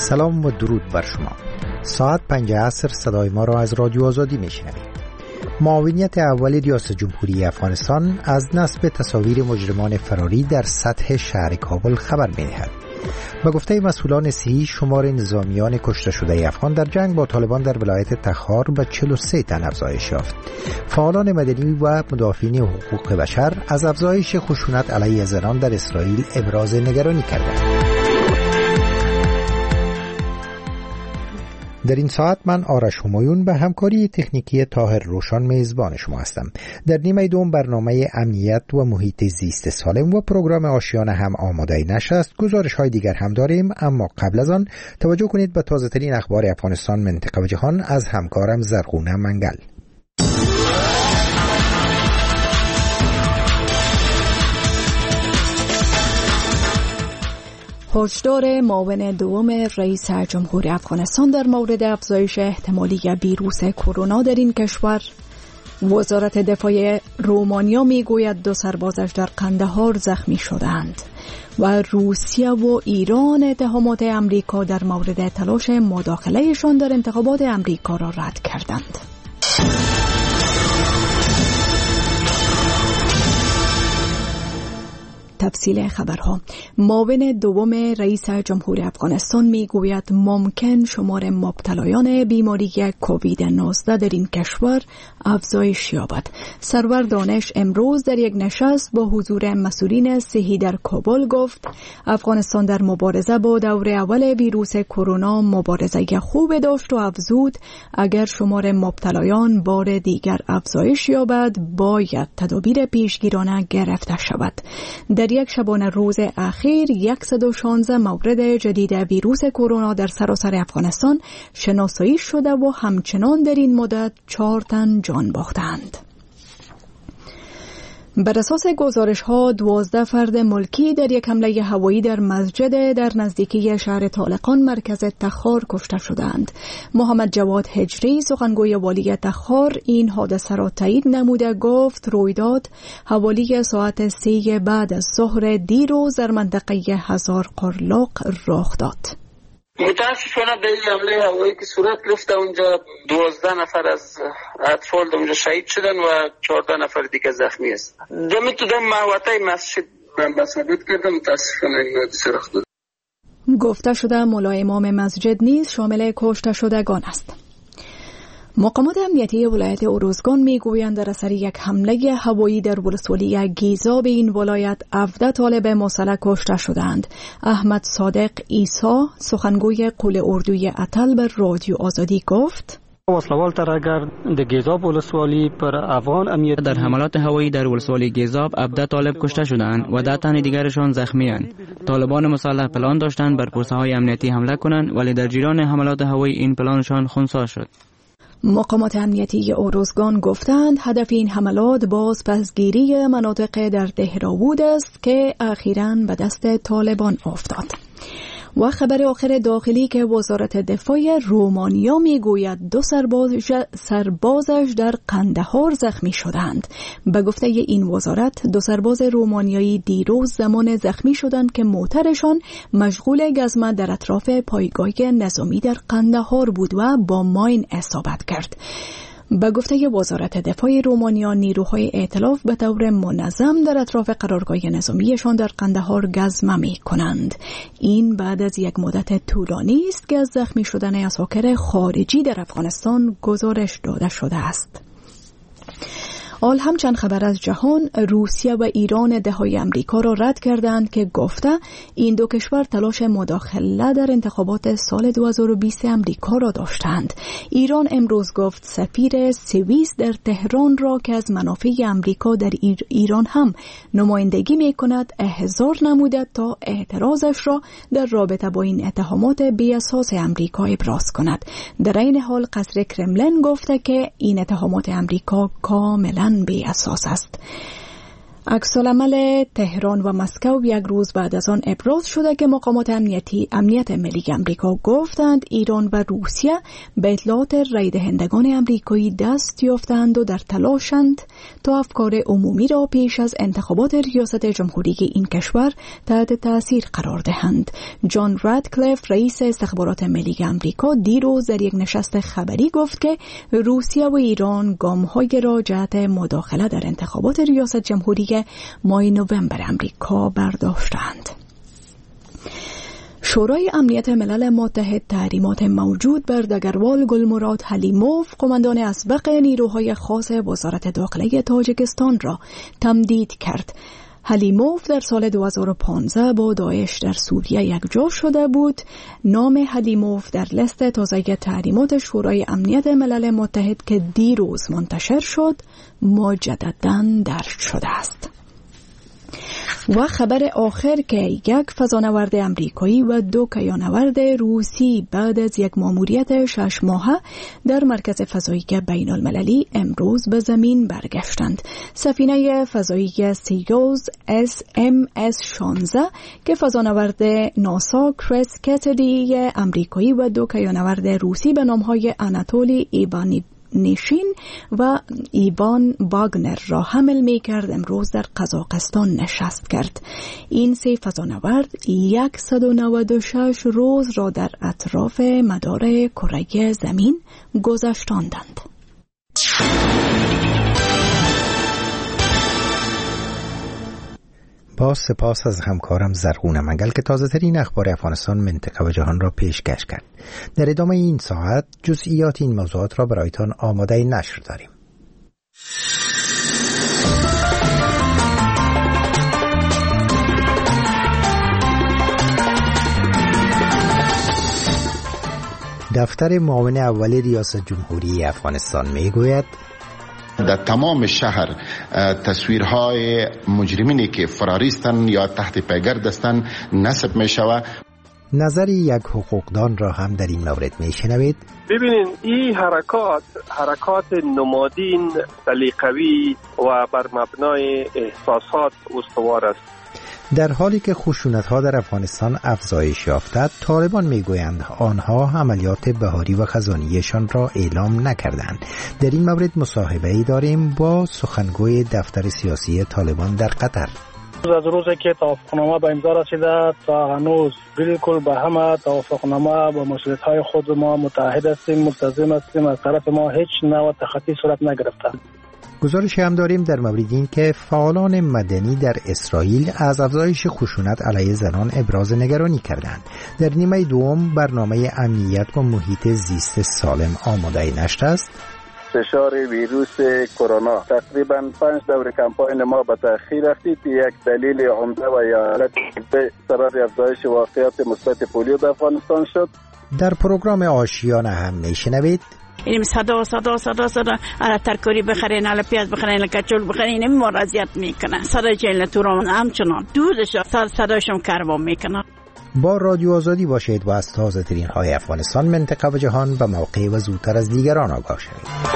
سلام و درود بر شما. ساعت 5 عصر صدای ما را از رادیو آزادی میشنوید. معاونیت اول ریاست جمهوری افغانستان از نصب تصاویر مجرمان فراری در سطح شهر کابل خبر می‌دهد. به گفته مسئولان صحی، شمار نظامیان کشته شده افغان در جنگ با طالبان در ولایت تخار به 43 تن افزایش یافت. فعالان مدنی و مدافعین حقوق بشر از افزایش خشونت علیه زنان در اسرائیل ابراز نگرانی کردند. در این ساعت من آرش همایون به همکاری تکنیکی طاهر روشان میزبان شما هستم. در نیمه دوم برنامه امنیت و محیط زیست سالم و پروگرام آشیانه هم آماده نشست. گزارش های دیگر هم داریم، اما قبل از آن توجه کنید به تازه ترین اخبار افغانستان، منطقه و جهان از همکارم زرغونه منگل. هشدار معاون دوم رئیس جمهور افغانستان در مورد افزایش احتمالی ویروس کرونا در این کشور. وزارت دفاع رومانیا میگوید 2 سربازش در قندهار زخمی شدند و روسیه و ایران اتهامات امریکا در مورد تلاش مداخلهشان در انتخابات امریکا را رد کردند. تفصیل خبرها. معاون دوم رئیس جمهور افغانستان میگوید ممکن شمار مبتلایان بیماری کووید 19 در این کشور افزایش یابد. سرور دانش امروز در یک نشست با حضور مسئولین صحی در کابل گفت افغانستان در مبارزه با دور اول ویروس کرونا مبارزه خوب داشت و افزود اگر شمار مبتلایان بار دیگر افزایش یابد باید تدابیر پیشگیرانه گرفته شود. در یک شبانه روز اخیر 116 مورد جدید ویروس کرونا در سراسر افغانستان شناسایی شده و همچنان در این مدت 4 تن جان باختند. بر اساس گزارش‌ها 12 فرد ملکی در یک حمله هوایی در مسجد در نزدیکی شهر طالقان مرکز تخار کشته شدند. محمد جواد هجری سخنگوی والی تخار این حادثه را تایید نموده گفت رویداد حوالی ساعت 3 بعد از ظهر دیروز در منطقه هزار قرلاق رخ داد. متاسفانه به این حمله هوایی که صورت گرفت اونجا 12 نفر از اطفال اونجا شهید شدن و 14 نفر دیگه زخمی هستند. دمی تو دم محوطه مسجد من ثابت کردم متاسفانه این حادثه رخ داد. گفته شده ملا امام مسجد نیز شامل کشته شدگان است. مقامات امنیتی ولایت اروزگان میگویند در اثر یک حمله هوایی در ولسوالی گیزا به این ولایت 17 طالب مسلح کشته شدند. احمد صادق عیسی سخنگوی قول اردوی اتل به رادیو آزادی گفت وسلوال ترگر د گیزاب ولسوالی پر افغان امنیت در حملات هوایی در ولسوالی گیزاب 17 طالب کشته شدند و 10 تن دیگرشان زخمی اند. طالبان مسلح پلان داشتند بر پوسته های امنیتی حمله کنند ولی در جریان حملات هوایی این پلانشان خنثی شد. مقامات امنیتی اروزگان گفتند هدف این حملات بازپسگیری مناطق در دهراوود است که اخیراً به دست طالبان افتاد. و خبر آخر داخلی که وزارت دفاع رومانیا میگوید 2 سربازش در قندهار زخمی شدند. به گفته این وزارت 2 سرباز رومانیایی دیروز زمان زخمی شدند که موترشان مشغول گزمه در اطراف پایگاه نظامی در قندهار بود و با ماین اصابت کرد. به گفته وزارت دفاع رومانیا نیروهای ائتلاف به طور منظم در اطراف قرارگاه نظامیشان در قندهار گزمه می کنند. این بعد از یک مدت طولانی است که از زخمی شدن عساکر خارجی در افغانستان گزارش داده شده است. حال هم چند خبر از جهان. روسیه و ایران ادعای امریکا را رد کردند که گفته این 2 کشور تلاش مداخله در انتخابات سال 2020 امریکا را داشتند. ایران امروز گفت سفیر سوئیس در تهران را که از منافع امریکا در ایران هم نمایندگی می‌کند احضار نموده تا اعتراضش را در رابطه با این اتهامات بی اساس امریکا ابراز کند. در این حال قصر کرملین گفته که این اتهامات امریکا کاملا بی اساس است. عکس‌العمل تهران و مسکو یک روز بعد از آن ابراز شده که مقامات امنیت ملی آمریکا گفتند ایران و روسیه به اطلاعات رای دهندگان آمریکایی دست یافتند و در تلاشند تا افکار عمومی را پیش از انتخابات ریاست جمهوری این کشور تحت تاثیر قرار دهند. جان رادکلیف رئیس استخبارات ملی آمریکا دیروز در یک نشست خبری گفت که روسیه و ایران گام‌های را جهت مداخله در انتخابات ریاست جمهوری ماه نوامبر آمریکا برداشتند. شورای امنیت ملل متحد تحریمات موجود بر دگروال گلمراد حلیموف قماندان اسبق نیروهای خاص وزارت داخله تاجیکستان را تمدید کرد. حلیموف در سال 2015 با داعش در سوریه یکجا شده بود. نام حلیموف در لیست تازه تحریمات شورای امنیت ملل متحد که دیروز منتشر شد مجدداً درج شده است. و خبر آخر که یک فضانورد امریکایی و 2 کیانورد روسی بعد از یک ماموریت 6 ماهه در مرکز فضایی بین المللی امروز به زمین برگشتند. سفینه فضایی سیوز SMS-16 که فضانورد ناسا کریس کتری امریکایی و 2 کیانورد روسی به نامهای آناتولی ایوانی نیشین و ایوان واگنر را حمل می کرد امروز در قزاقستان نشست کرد. این 3 فضانورد 196 روز را در اطراف مدار کره زمین گذشتاندند. با سپاس از همکارم زرغون منگل که تازه ترین اخبار افغانستان، منطقه و جهان را پیشکش کرد. در ادامه این ساعت جزئیات این موضوعات را برایتان آماده نشر داریم. دفتر معاون اول ریاست جمهوری افغانستان میگوید در تمام شهر تصویرهای مجرمینی که فراریستن یا تحت پیگرد هستند نصب می شود. نظر یک حقوقدان را هم در این مورد می شنوید. ببینین این حرکات نمادین سلیقوی و بر مبنای احساسات استوار است. در حالی که خشونت‌ها در افغانستان افزایش یافته، طالبان میگویند آنها عملیات بهاری و خزانیشان را اعلام نکردند. در این مورد مصاحبه‌ای داریم با سخنگوی دفتر سیاسی طالبان در قطر. از روزی که توافقنامه به امضا رسیده تا هنوز بالکل به همه توافقنامه با مسئولیت‌های خود ما متحد هستیم، ملتزم هستیم. از طرف ما هیچ نوع تخطی صورت نگرفته. گزارشی هم داریم در مورد این که فعالان مدنی در اسرائیل از افزایش خشونت علیه زنان ابراز نگرانی کردند. در نیمه دوم برنامه امنیت و محیط زیست سالم آماده نشر است. فشار ویروس کرونا تقریبا 5 دور کمپاین ما به تأخیر رفتید. یک دلیل عمده و یا سبب افزایش واقعات مثبت پولیو در افغانستان شد. در پروگرام آشیانه هم میشنوید اینم صدا على ترکاری بخرین، على پیاز بخرین، على کچول بخرین، اینم ما اذیت میکنه. صدا جیل توران همچنان دودش صداشم کارو میکنه. با رادیو آزادی باشید و از تازه ترین های افغانستان، منطقه و جهان به موقع و زودتر از دیگران آگاه شوید.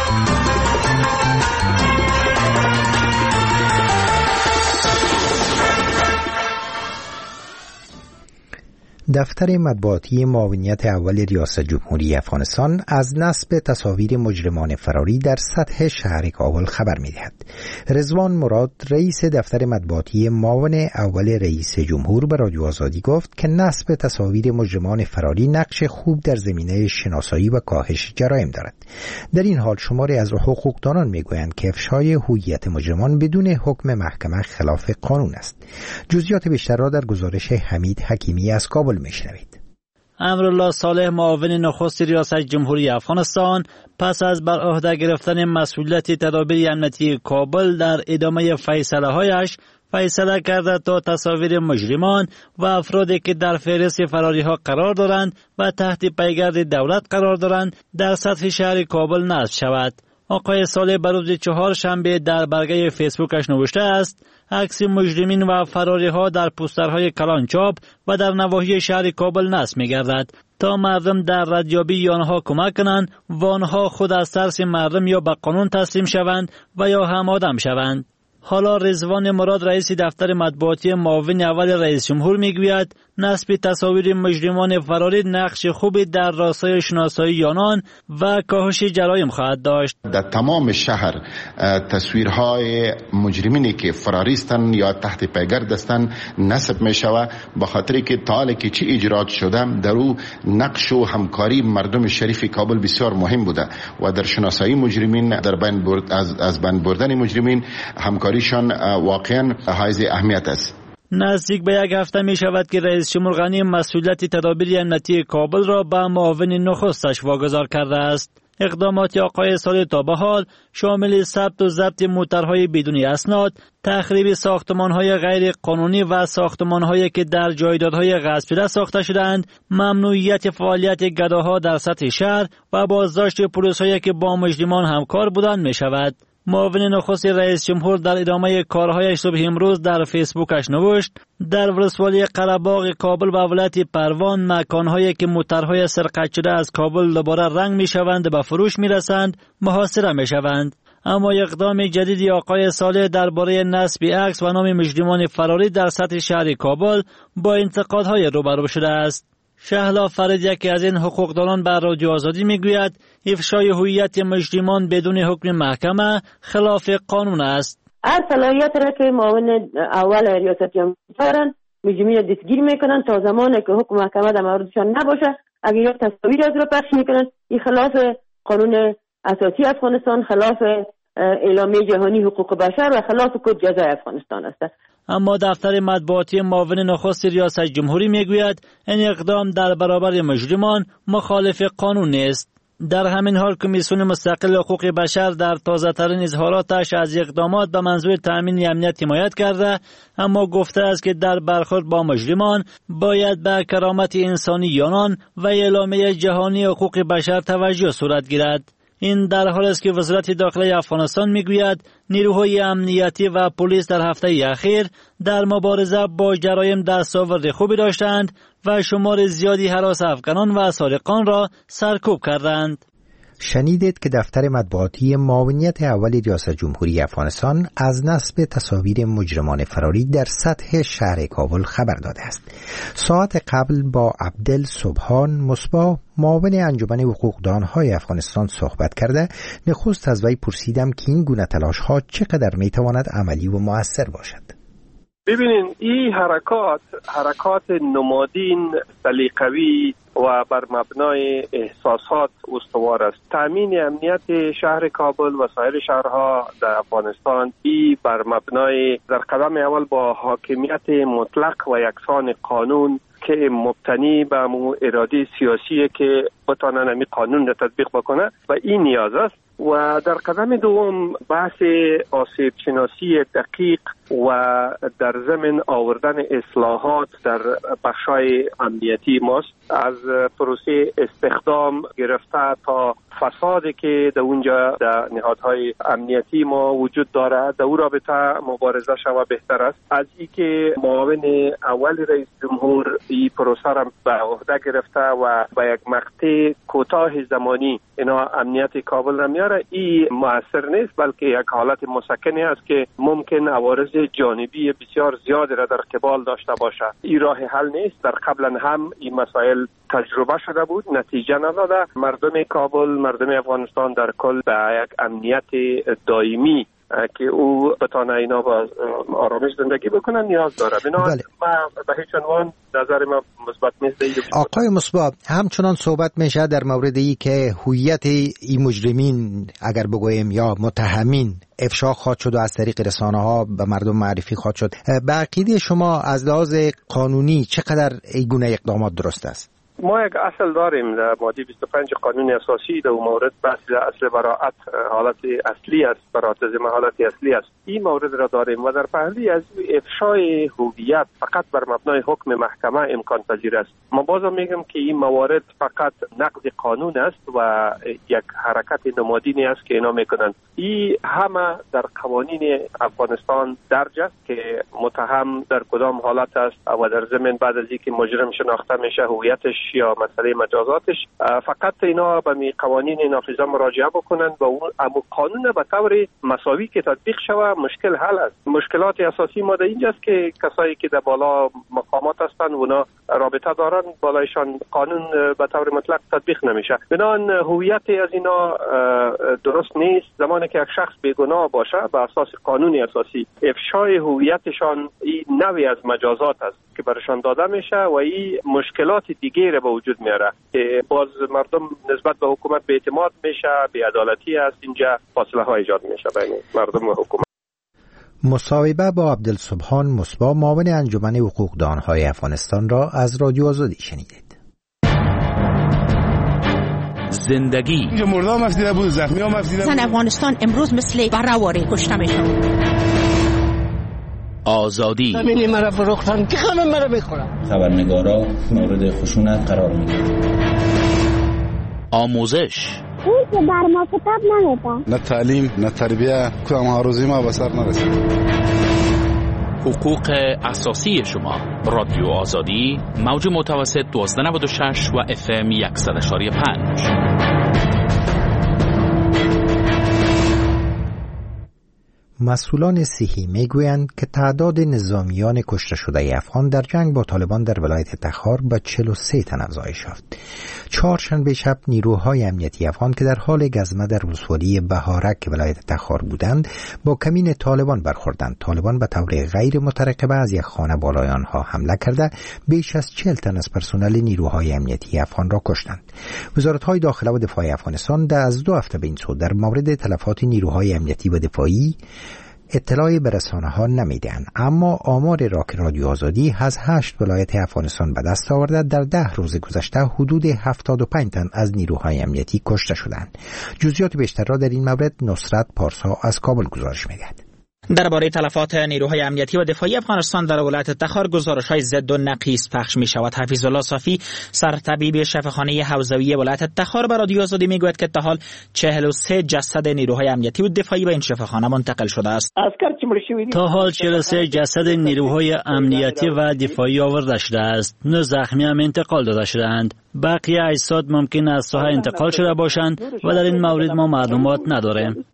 دفتر مطبوعاتی معاونیت اول ریاست جمهوری افغانستان از نصب تصاویر مجرمان فراری در سطح شهر کابل خبر می‌دهد. رضوان مراد رئیس دفتر مطبوعاتی معاون اول رئیس جمهور به رادیو آزادی گفت که نصب تصاویر مجرمان فراری نقش خوب در زمینه شناسایی و کاهش جرایم دارد. در این حال شماری از حقوقدانان میگویند که افشای هویت مجرمان بدون حکم محکمه خلاف قانون است. جزئیات بیشتر را در گزارش حمید حکیمی از کابل میشنوید. امرالله صالح معاون نخست ریاست جمهوری افغانستان پس از بر عهده گرفتن مسئولیت تدابیر امنیتی کابل در ادامه فیصله‌هایش فیصله کرده تا تصاویر مجرمان و افرادی که در فهرست فراری‌ها قرار دارند و تحت پیگرد دولت قرار دارند در سطح شهر کابل نصب شود. آقای صالح بر روز 4 شنبه در برگه فیسبوکش نوشته است: عکس مجرمین و فراری‌ها در پوسترهای کلانچاپ و در نواحی شهر کابل نصب می‌گردد تا مردم در ردیابی آنها کمک کنند و آنها خود از ترس مردم یا به قانون تسلیم شوند و یا هم آدم شوند. حالا رضوان مراد رئیس دفتر مطبوعاتی معاون اول رئیس جمهور میگوید نصب تصاویر مجرمان فراری نقش خوبی در راستای شناسایی آنان و کاهش جرایم خواهد داشت. در تمام شهر تصویرهای مجرمینی که فراریستن یا تحت پیگرد هستند نصب می شود، به خاطر که تا حالی که چی اجرات شده در او نقش و همکاری مردم شریف کابل بسیار مهم بوده و در شناسایی مجرمین، در از بین بردن مجرمین همکاریشان واقعا حائز اهمیت است. نزدیک به یک هفته می شود که رئیس جمهور غنی مسئولیت تدابیر امنیتی کابل را به معاون نخستش واگذار کرده است. اقدامات آقای صالح تا به حال شامل ثبت و ضبط موترهای بدون اسناد، تخریب ساختمان‌های غیر قانونی و ساختمان‌هایی که در جایدادهای غصب شده ساخته شده‌اند، ممنوعیت فعالیت گداها در سطح شهر و بازداشت پلیس‌هایی که با مجرمان همکار بودند می‌شود. معاون نخست رئیس جمهور در ادامه کارهایش صبح امروز در فیسبوکش نوشت: در ولسوالی قره‌باغ کابل و ولایت پروان مکانهایی که موترهای سرقت شده از کابل دوباره رنگ می‌شوند و به فروش می‌رسند محاصره می‌شوند. اما اقدام جدیدی آقای صالح درباره نصب عکس و نام مجرمان فراری در سطح شهر کابل با انتقادهای روبرو شده است. شهلا فرید یکی از این حقوقدانان بر رادیو آزادی میگوید افشای هویت مجرمان بدون حکم محکمه خلاف قانون است. هر صلاحیت را که معاون اول ریاست جمهوری دارن مجرمین دستگیر میکنن تا زمانی که حکم محکمه در موردشان نباشه. اگر یا تصاویر از را پخش میکنن، این خلاف قانون اساسی افغانستان، خلاف اعلامیه جهانی حقوق بشر و خلاف کد جزای افغانستان است. اما دفتر مطبوعاتی معاون نخست ریاست جمهوری میگوید این اقدام در برابر مجرمان مخالف قانون نیست. در همین حال کمیسیون مستقل حقوق بشر در تازه‌ترین اظهاراتش از اقدامات به منظور تأمین امنیت حمایت کرده، اما گفته است که در برخورد با مجرمان باید به کرامت انسانی آنان و اعلامیه جهانی حقوق بشر توجه صورت گیرد. این در حالی است که وزارت داخله افغانستان میگوید نیروهای امنیتی و پلیس در هفته اخیر در مبارزه با جرایم دستاورد خوبی داشتند و شمار زیادی هراس افغانان و سارقان را سرکوب کردند. شنیدید که دفتر مطبوعاتی معاونیت اول ریاست جمهوری افغانستان از نصب تصاویر مجرمان فراری در سطح شهر کابل خبر داده است. ساعت قبل با عبدل سبحان مصباح معاون انجمن حقوقدانهای افغانستان صحبت کرده، نخست از وی پرسیدم که این گونه تلاش‌ها چقدر میتواند عملی و مؤثر باشد. ببینین این حرکات نمادین سلیقوی و بر مبنای احساسات استوار است. تامین امنیت شهر کابل و سایر شهرها در افغانستان ای بر مبنای در قدم اول با حاکمیت مطلق و یکسان قانون که مبتنی به اراده سیاسی که بتانن این قانون را تطبیق بکنه و این نیاز است. و در قدم دوم بحث آسیب شناسی دقیق و در ضمن آوردن اصلاحات در بخشای امنیتی ماست، از پروسه استخدام گرفته تا فسادی که در اونجا در نهادهای امنیتی ما وجود داره در او رابطه مبارزه شود بهتر است. از این که معاون اول رئیس جمهور این پروسه را به عهده گرفته و به یک مقطع کوتاه زمانی اینا امنیت کابل را میاره، این مؤثر نیست، بلکه یک حالت مسکنی است که ممکن عوارض جانبی بسیار زیادی را در قبال داشته باشه. این راه حل نیست. در قبلا هم این مسائل تجربه شده بود، نتیجه نداده. مردم کابل، مردم افغانستان در کل به یک امنیت دائمی که او بتانه اینا با آرامش زندگی بکنن نیاز داره. بنابراین به هیچ عنوان نظر ما مثبت نیست. آقای مصباح، همچنان صحبت میشه در مورد ای که هویت این مجرمین اگر بگویم یا متهمین افشا خواهد شد و از طریق رسانه ها به مردم معرفی خواهد شد. به عقیده شما از لحاظ قانونی چقدر این گونه اقدامات درست است؟ ما یک اصل داریم در ماده 25 قانون اساسی در مورد بحث اصل براءت حالت اصلی است، براتزم حالت اصلی است. این مورد را داریم و در پهلوی از افشای هویت فقط بر مبنای حکم محکمه امکان پذیر است. ما بازم میگم که این موارد فقط نقض قانون است و یک حرکت نمادینی است که اینا میکنند. این همه در قوانین افغانستان درج است که متهم در کدام حالت است و در ضمن بعد از اینکه مجرم شناخته میشه هویتش یا مسئله مجازاتش، فقط اینا به می قوانین نافذه مراجعه بکنن و اون قانون به طور مساوی که تطبیق شود مشکل حل است. مشکلات اساسی ما در اینجاست که کسایی که در بالا مقامات هستند اونا رابطه دارن بالایشان قانون به طور مطلق تطبیق نمیشه. بنابراین هویت از اینا درست نیست. زمانی که یک شخص بیگناه باشه به اساس قانون اساسی افشای هویتشان این نوعی از مجازات است که برشان داده میشه و این مشکلات دیگه را به وجود میاره که باز مردم نسبت به حکومت بی‌اعتماد میشه، بی‌عدالتی است، اینجا فاصله ها ایجاد میشه بین مردم و حکومت. مصاحبه با عبدالسبحان مصباح، معاون انجمن حقوقدانهای افغانستان را از رادیو آزادی شنیدید. زندگی اینجا مردم مفدیده بود، زخمی ها مفدیده بود. زن افغانستان امروز مثل برآوری کشته میشن. آزادی زمینی مرا فروختن که همه مرا میخورن. خبرنگارا مورد خشونت قرار میگیرن. آموزش اون که بر ما کتاب نمیده. نه تعلیم نه تربیه، کدام آرزوی ما به سر نرسید. حقوق اساسی شما. رادیو آزادی، موج متوسط 1296 و FM 100.5. مسئولان صحی میگویند که تعداد نظامیان کشته شده افغان در جنگ با طالبان در ولایت تخار به 43 تن افزایش یافت. چهارشنبه شب نیروهای امنیتی افغان که در حال گزمه در ولسوالی بهارک ولایت تخار بودند با کمین طالبان برخوردند. طالبان به طور غیر مترقبه از یک خانه بالای آنها حمله کرده بیش از 40 تن از پرسنل نیروهای امنیتی افغان را کشتند. وزارت‌های داخله و دفاع افغانستان از 2 هفته به این سو در مورد تلفات نیروهای امنیتی و دفاعی اطلاعی به رسانه‌ها نمیدهند، اما آمار را که رادیو آزادی از 8 ولایت افغانستان به دست آورده در 10 روز گذشته حدود 75 تن از نیروهای امنیتی کشته شدند. جزئیات بیشتر را در این مورد نصرت پارسا از کابل گزارش می‌دهد. درباره تلفات نیروهای امنیتی و دفاعی افغانستان در ولایت تخار گزارش‌های ضد و نقیض پخش می‌شود. حفیظ الله صافی، سرطبیب شفاخانه حوزوی ولایت تخار، به رادیو آزادی میگوید که تا حال 43 جسد نیروهای امنیتی و دفاعی به این شفاخانه منتقل شده است. تا حال 43 جسد نیروهای امنیتی و دفاعی آورده شده است. 9 زخمی هم انتقال داده شدند. بقیه اجساد ممکن است ساحه انتقال شده باشند و در این مورد ما معلومات نداریم.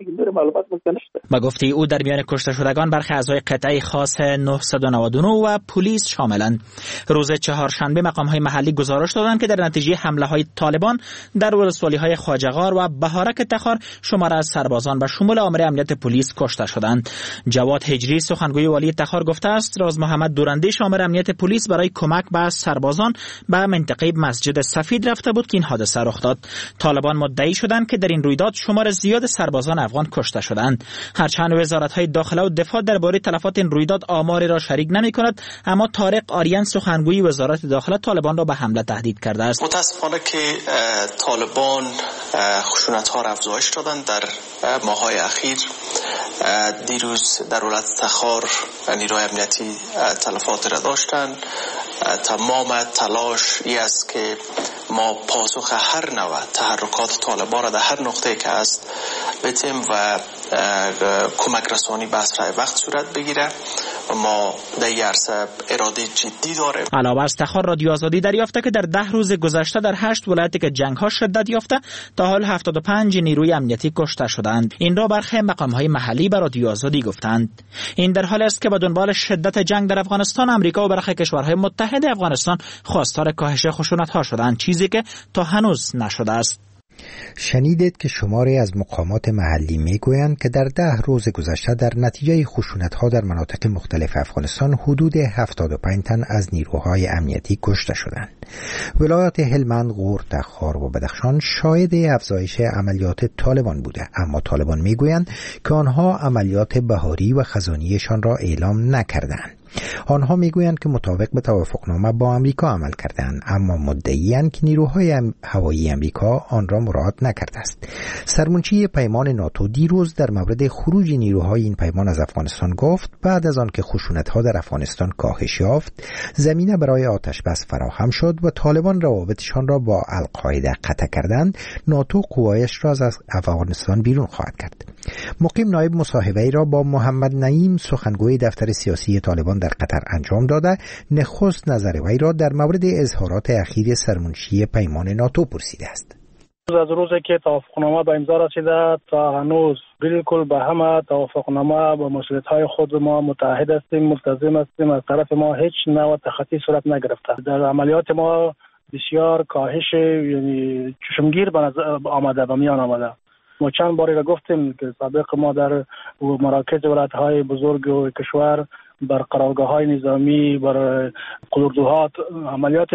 با گفته او در میان کشته شدگان برخی اعضای قطعه خاص 999 و پلیس شاملند. روز چهارشنبه مقام‌های محلی گزارش دادند که در نتیجه حمله‌های طالبان در ولسوالی‌های خواجه‌غار و بهارک تخار شمار از سربازان و شمول آمر امنیت پلیس کشته شدند. جواد هجری، سخنگوی والی تخار، گفته است راز محمد دورندیش آمر امنیت پلیس برای کمک به سربازان به منطقه مسجد سفید رفته بود که این حادثه رخ داد. طالبان مدعی شدند که در این رویداد شمار زیاد سربازان افغان کشته شدند. هرچند وزارت‌های داخله و دفاع درباره تلفات این رویداد آماری را شریک نمی‌کند، اما طارق آریان، سخنگوی وزارت داخله، طالبان را به حمله تهدید کرده است. متاسفانه که طالبان خشونت‌ها را افزایش دادند در ماه‌های اخیر. دیروز در ولایت تخار نیروهای امنیتی تلفات را داشتند. تمام تلاش ای است که ما پاسخ هر نوع تحرکات طالبان را در هر نقطه که هست بتیم و کمک رسانی به اسرع وقت صورت بگیره. ما در این عرصه اراده جدی داریم. علاوه از تخار، رادیو آزادی دریافته که در 10 روز گذشته در 8 ولایتی که جنگ‌ها شدت یافته تا حال 75 نیروی امنیتی کشته شدند. این را برخی مقام‌های محلی به رادیو آزادی گفتند. این در حالی است که به دنبال شدت جنگ در افغانستان، آمریکا و برخی کشورهای متحد افغانستان خواستار کاهش خشونت‌ها شدند، چیزی که تا هنوز نشده است. شنیدید که شماری از مقامات محلی میگویند که در 10 روز گذشته در نتیجه خشونت‌ها در مناطق مختلف افغانستان حدود 75 تن از نیروهای امنیتی کشته شدند. ولایات هلمند، غور، تخار و بدخشان شاهد افزایش عملیات طالبان بوده، اما طالبان میگویند که آنها عملیات بهاری و خزانیشان را اعلام نکردند. آنها میگویند که مطابق به توافقنامه با امریکا عمل کردند، اما مدعی‌اند که نیروهای هوایی امریکا آن را مراعات نکرده است. سرمنشی پیمان ناتو دیروز در مورد خروج نیروهای این پیمان از افغانستان گفت بعد از آن که خشونت‌ها در افغانستان کاهش یافت، زمینه برای آتش بس فراهم شد و طالبان روابطشان را با القاعده قطع کردند، ناتو قوایش را از افغانستان بیرون خواهد کرد. مقیم نایب مصاحبه‌ای را با محمد نعیم، سخنگوی دفتر سیاسی طالبان در قطر قطر انجام داده، نخست نظر وی را در مورد اظهارات اخیر سرمنشی پیمان ناتو پرسیده است. از روزی که توافقنامه به امضا رسیده تا هنوز بالکل به همه توافقنامه با مسئولیت‌های خود ما متحد هستیم، ملتزم هستیم. از طرف ما هیچ نوع تخطی صورت نگرفته. در عملیات ما بسیار کاهش یعنی چشمگیر آمده و میان آمده. ما چند باری را گفتیم که سابق ما در مراکز ولایت‌های بزرگ و کشور بر قرارگاه‌های نظامی، بر قلدرات عملیات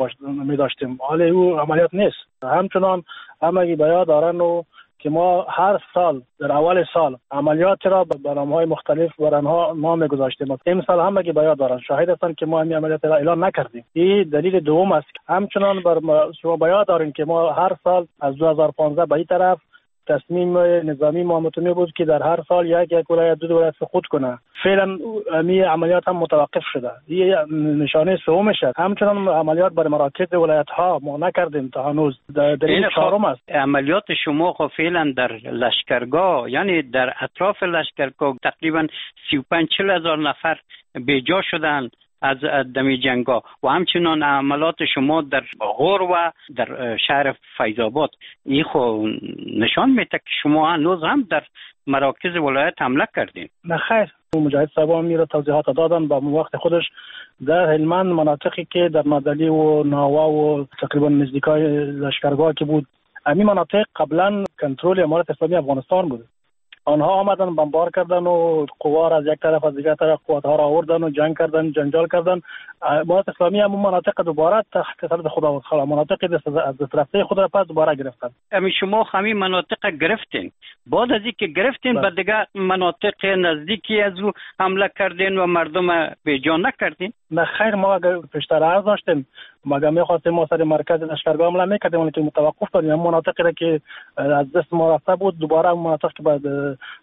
می داشتیم. حالا او عملیات نیست. همچنان همگی بیان دارن و که ما هر سال در اول سال عملیات را به نام‌های مختلف بر آنها نام گذاشتیم. این سال همگی بیان دارن، شاهد هستند که ما این عملیات را اعلان نکردیم. این دلیل دوم است. همچنان بر شما بیان دارین که ما هر سال از 2015 به این طرف تصمیم نظامی محمدی بود که در هر سال یک ولایت دو ولایت سقوط کنه. فعلا این عملیات هم متوقف شده. این نشانه سومش است. همچنان عملیات بر مراکز ولایت ها ما نکردیم تا هنوز. دلیل چهارم است. عملیات شما خب فعلا در لشکرگاه، یعنی در اطراف لشکرگاه تقریبا 35-40 هزار نفر بیجا شدن از دمی جنگا و همچنان عملات شما در غور و در شهر فیض‌آباد. این خو نشان میده که شما هنوز هم در مراکز ولایت حمله کردین. نه خیر، مجاهد صاحبان میره توضیحات دادن با وقت خودش. در هلمند مناطقی که در نادلی و ناوا و تقریبا نزدیکای لشکرگاه که بود، همین مناطق قبلا کنترل امارت اسلامی افغانستان بود. آنها آمدن بمبار کردن و قوا از یک طرف از دیگر طرف قوت‌ها را آوردن و جنگ کردن، جنجال کردن. امارت اسلامی هم مناطق دوباره تحت تسلط خدا و مناطق از دست رفته خود را پس دوباره گرفتن. شما همین مناطق گرفتین، بعد از اینکه گرفتین به دیگر مناطق نزدیکی از او حمله کردین و مردم بیجان نکردین؟ نه خیر، ما پیشتر عرض داشتیم مگر می‌خواستیم ما سر مرکز لشکرگاه حمله می‌کردیم ولی که متوقف کردیم. مناطقی را که از دست ما رفته بود دوباره مناطق که بعد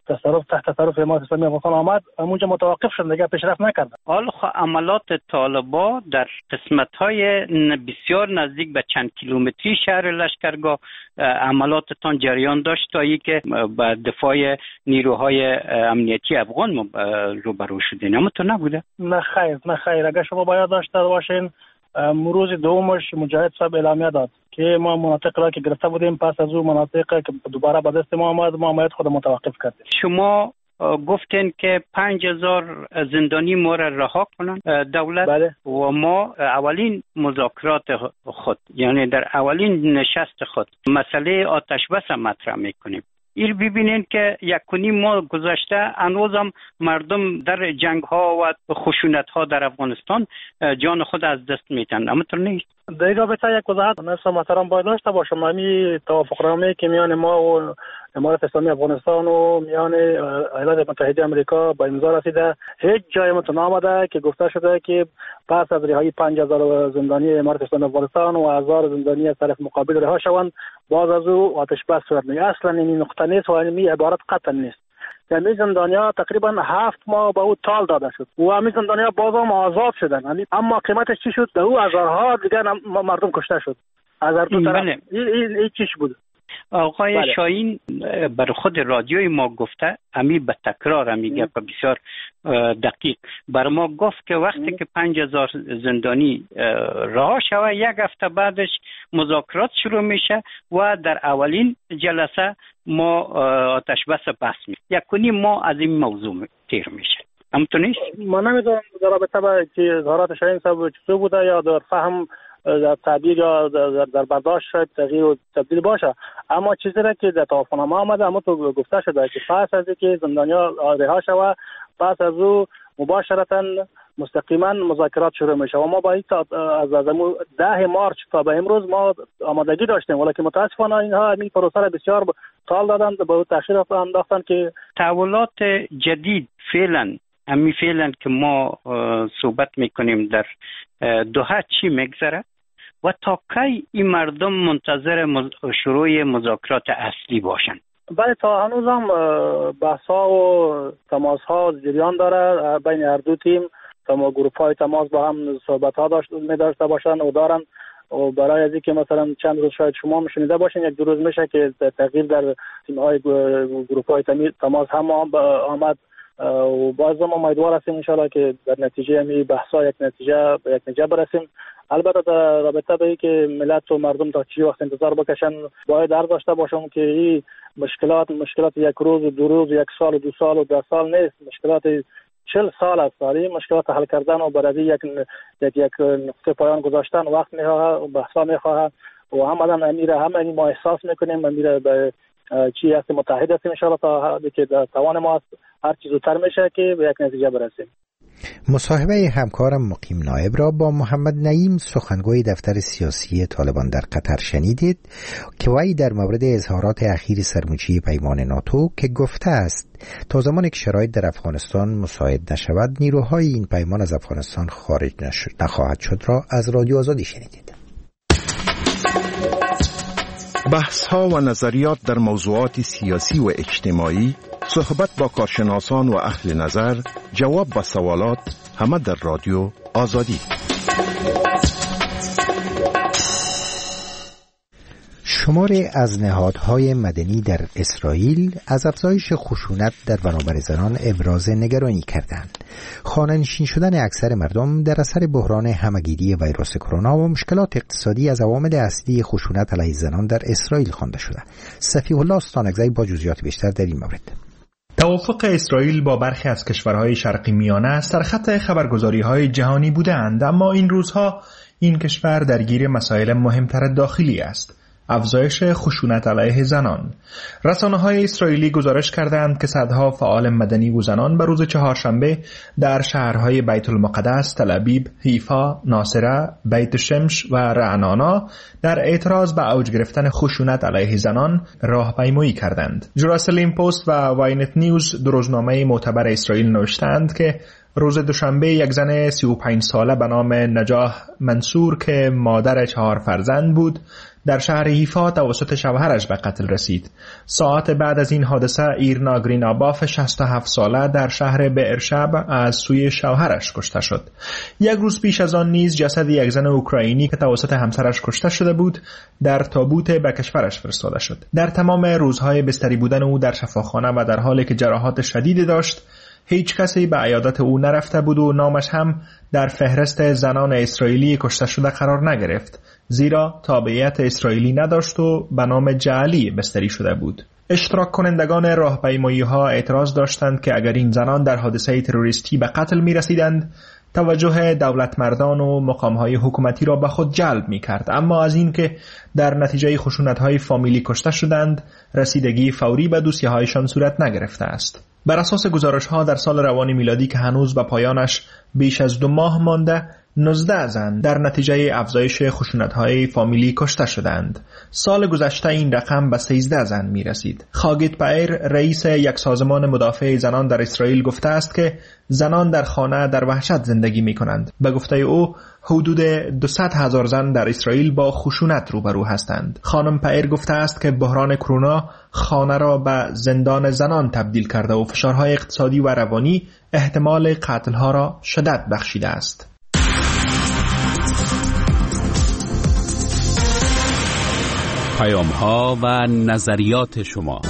تحت تصرف امارت اسلامی افغانستان آمد اونجا متوقف شد، دیگه پیشرفت نکرد. حالا عملات طالبان در قسمت‌های بسیار نزدیک به چند کیلومتری شهر لشکرگاه عملاتتان جریان داشت تا اینکه به دفاع نیروهای امنیتی افغان روبرو شدین، اما تو نبوده؟ نه خیر، اگر شما باید داشته باشین روز دومش مجاهد صاحب اعلامیه داد که ما مناطق را که گرفته بودیم پس از اون مناطق که دوباره به دست ما آمد ما عملیات خود متوقف کردیم. شما گفتین که 5000 زندانی ما را رها کنن دولت. بله. و ما اولین مذاکرات خود یعنی در اولین نشست خود مسئله آتش بس مطرح میکنیم. این ببینین که 1.5 ماه گذشته هنوزم مردم در جنگ ها و خشونت ها در افغانستان جان خود از دست میتن، اما طور نیست. در این رابطه یک وضاحت نصف محترم باید داشته باشم. همین توافقنامه که میان ما و امارت اسلامی افغانستان و میان ایالات متحده آمریکا با امضا رسیده، هیچ جای متن آمده که گفته شده که پس از رهایی 5000 زندانی امارت اسلامی افغانستان و 1000 زندانی از طرف مقابل رها شوند باز از او آتش بس صورت میگیرد. اصلا این نقطه نیست و این عبارت قطعا نیست. یعنی زندانیا تقریبا 7 ماه به او تال داده شد و همین زندانیا باز هم آزاد شدن، اما قیمتش چی شد؟ به او هزارها دیگه مردم کشته شد. هزار دو طرف این چیش بود. آقای شاهین بر خود رادیوی ما گفته، امی به تکرار میگه بسیار دقیق بر ما گفت که وقتی که 5000 زندانی رها شوه یک هفته بعدش مذاکرات شروع میشه و در اولین جلسه ما آتش بس میشه. 1.5 ماه از این موضوع تیر میشه. همونطور نیست؟ من نمیدونم در رابطه با که اظهارات شاهین صاحب چطور بوده یا در فهم در تعبیر یا در برداشت شاید تغییر و تبدیل باشه، اما چیزی را که در توافقنامه آمده اما تو گفته شده که پس از اینکه زندانیا رها شوه پس از او مباشرتا مستقیما مذاکرات شروع میشه و ما باید از 10 مارچ تا به امروز ما آمادگی داشتیم، ولی که متاسفانه اینها این پروسه را بسیار طال دادن به تاخیر انداختن. که تحولات جدید فعلا که ما صحبت میکنیم در دوحه چی میگذره و تا کی این مردم منتظر شروع مذاکرات اصلی باشن؟ بله، تا هنوز هم بحث ها و تماس ها جریان داره بین هر دو تیم. تا گروپ های تماس با هم صحبت ها داشته باشن و دارن و برای از اینکه مثلا چند روز شاید شما شنیده باشین 1-2 روز میشه که تغییر در تیم های گروپ های تماس هم آمد و باز ما امیدوار هستیم ان شاء الله که در نتیجه همین بحث‌ها یک نتیجه برسیم. البته در رابطه به اینکه ملت و مردم تا چی وقت انتظار بکشن باید در داشته باشم که این مشکلات یک روز و 2 روز، 1 سال و 2 سال و 10 سال نیست، مشکلات 40 سال است. این مشکلات حل کردن و برای یک نقطه پایان گذاشتن وقت میخواه و بحثا میخواه و همه ما احساس میکنیم امیر به چی هست متحد هستیم ان شاء الله تا که در توان ما هر چیز زودتر میشه که به یک نتیجه برسیم. مصاحبه همکارم مقیم نایب را با محمد نعیم سخنگوی دفتر سیاسی طالبان در قطر شنیدید که وی در مورد اظهارات اخیر سرمجی پیمان ناتو که گفته است تا زمانی که شرایط در افغانستان مساعد نشود نیروهای این پیمان از افغانستان خارج نخواهد شد را از رادیو آزادی شنیدید. بحث‌ها و نظریات در موضوعات سیاسی و اجتماعی، صحبت با کارشناسان و اهل نظر، جواب به سوالات، همه در رادیو آزادی. شماری از نهادهای مدنی در اسرائیل از افزایش خشونت در برابر زنان ابراز نگرانی کردند. خانه‌نشین شدن اکثر مردم در اثر بحران همه‌گیری ویروس کرونا و مشکلات اقتصادی از عوامل اصلی خشونت علیه زنان در اسرائیل خوانده شده. صفیح الله استانکزی با جزئیات بیشتر در این مورد. توافق اسرائیل با برخی از کشورهای شرقی میانه سر خط خبرگزاری‌های جهانی بودند، اما این روزها این کشور درگیر مسائل مهمتر داخلی است: افزایش خشونت علیه زنان. رسانه‌های اسرائیلی گزارش کردند که صدها فعال مدنی و زنان به روز چهارشنبه در شهرهای بیت المقدس، تل ابیب، حیفا، ناصره، بیت شمش و رعنانا در اعتراض به اوج گرفتن خشونت علیه زنان راهپیمایی کردند. جراسلیم پست و واینت نیوز، دو روزنامه معتبر اسرائیل، نوشتند که روز دوشنبه یک زن 35 ساله به نام نجاح منصور که مادر 4 فرزند بود در شهر حیفا توسط شوهرش به قتل رسید. ساعت بعد از این حادثه ایرنا گریناباف 67 ساله در شهر بئرشب از سوی شوهرش کشته شد. یک روز پیش از آن نیز جسد یک زن اوکراینی که توسط همسرش کشته شده بود در تابوت به کشورش فرستاده شد. در تمام روزهای بستری بودن او در شفاخانه و در حالی که جراحات شدیدی داشت، هیچ کسی به عیادت او نرفته بود و نامش هم در فهرست زنان اسرائیلی کشته شده قرار نگرفت، زیرا تابعیت اسرائیلی نداشت و به نام جعلی بستری شده بود. اشتراک کنندگان راهپیمایی‌ها اعتراض داشتند که اگر این زنان در حادثه تروریستی به قتل می رسیدند، توجه دولتمردان و مقام‌های حکومتی را به خود جلب می‌کرد، اما از این که در نتیجه خشونت‌های فامیلی کشته شدند، رسیدگی فوری به دوسیه‌هایشان صورت نگرفته است. بر اساس گزارش‌ها در سال روان میلادی که هنوز به پایانش بیش از 2 ماه مانده، 19 زن در نتیجه افزایش خشونت‌های فامیلی کشته شدند. سال گذشته این رقم به 13 زن می‌رسید. خاگیت پایر، رئیس یک سازمان مدافع زنان در اسرائیل، گفته است که زنان در خانه در وحشت زندگی می‌کنند. به گفته او حدود 200,000 زن در اسرائیل با خشونت روبرو هستند. خانم پایر گفته است که بحران کرونا خانه را به زندان زنان تبدیل کرده و فشارهای اقتصادی و روانی احتمال قتل‌ها را شدت بخشیده است. پیام‌ها و نظریات شما.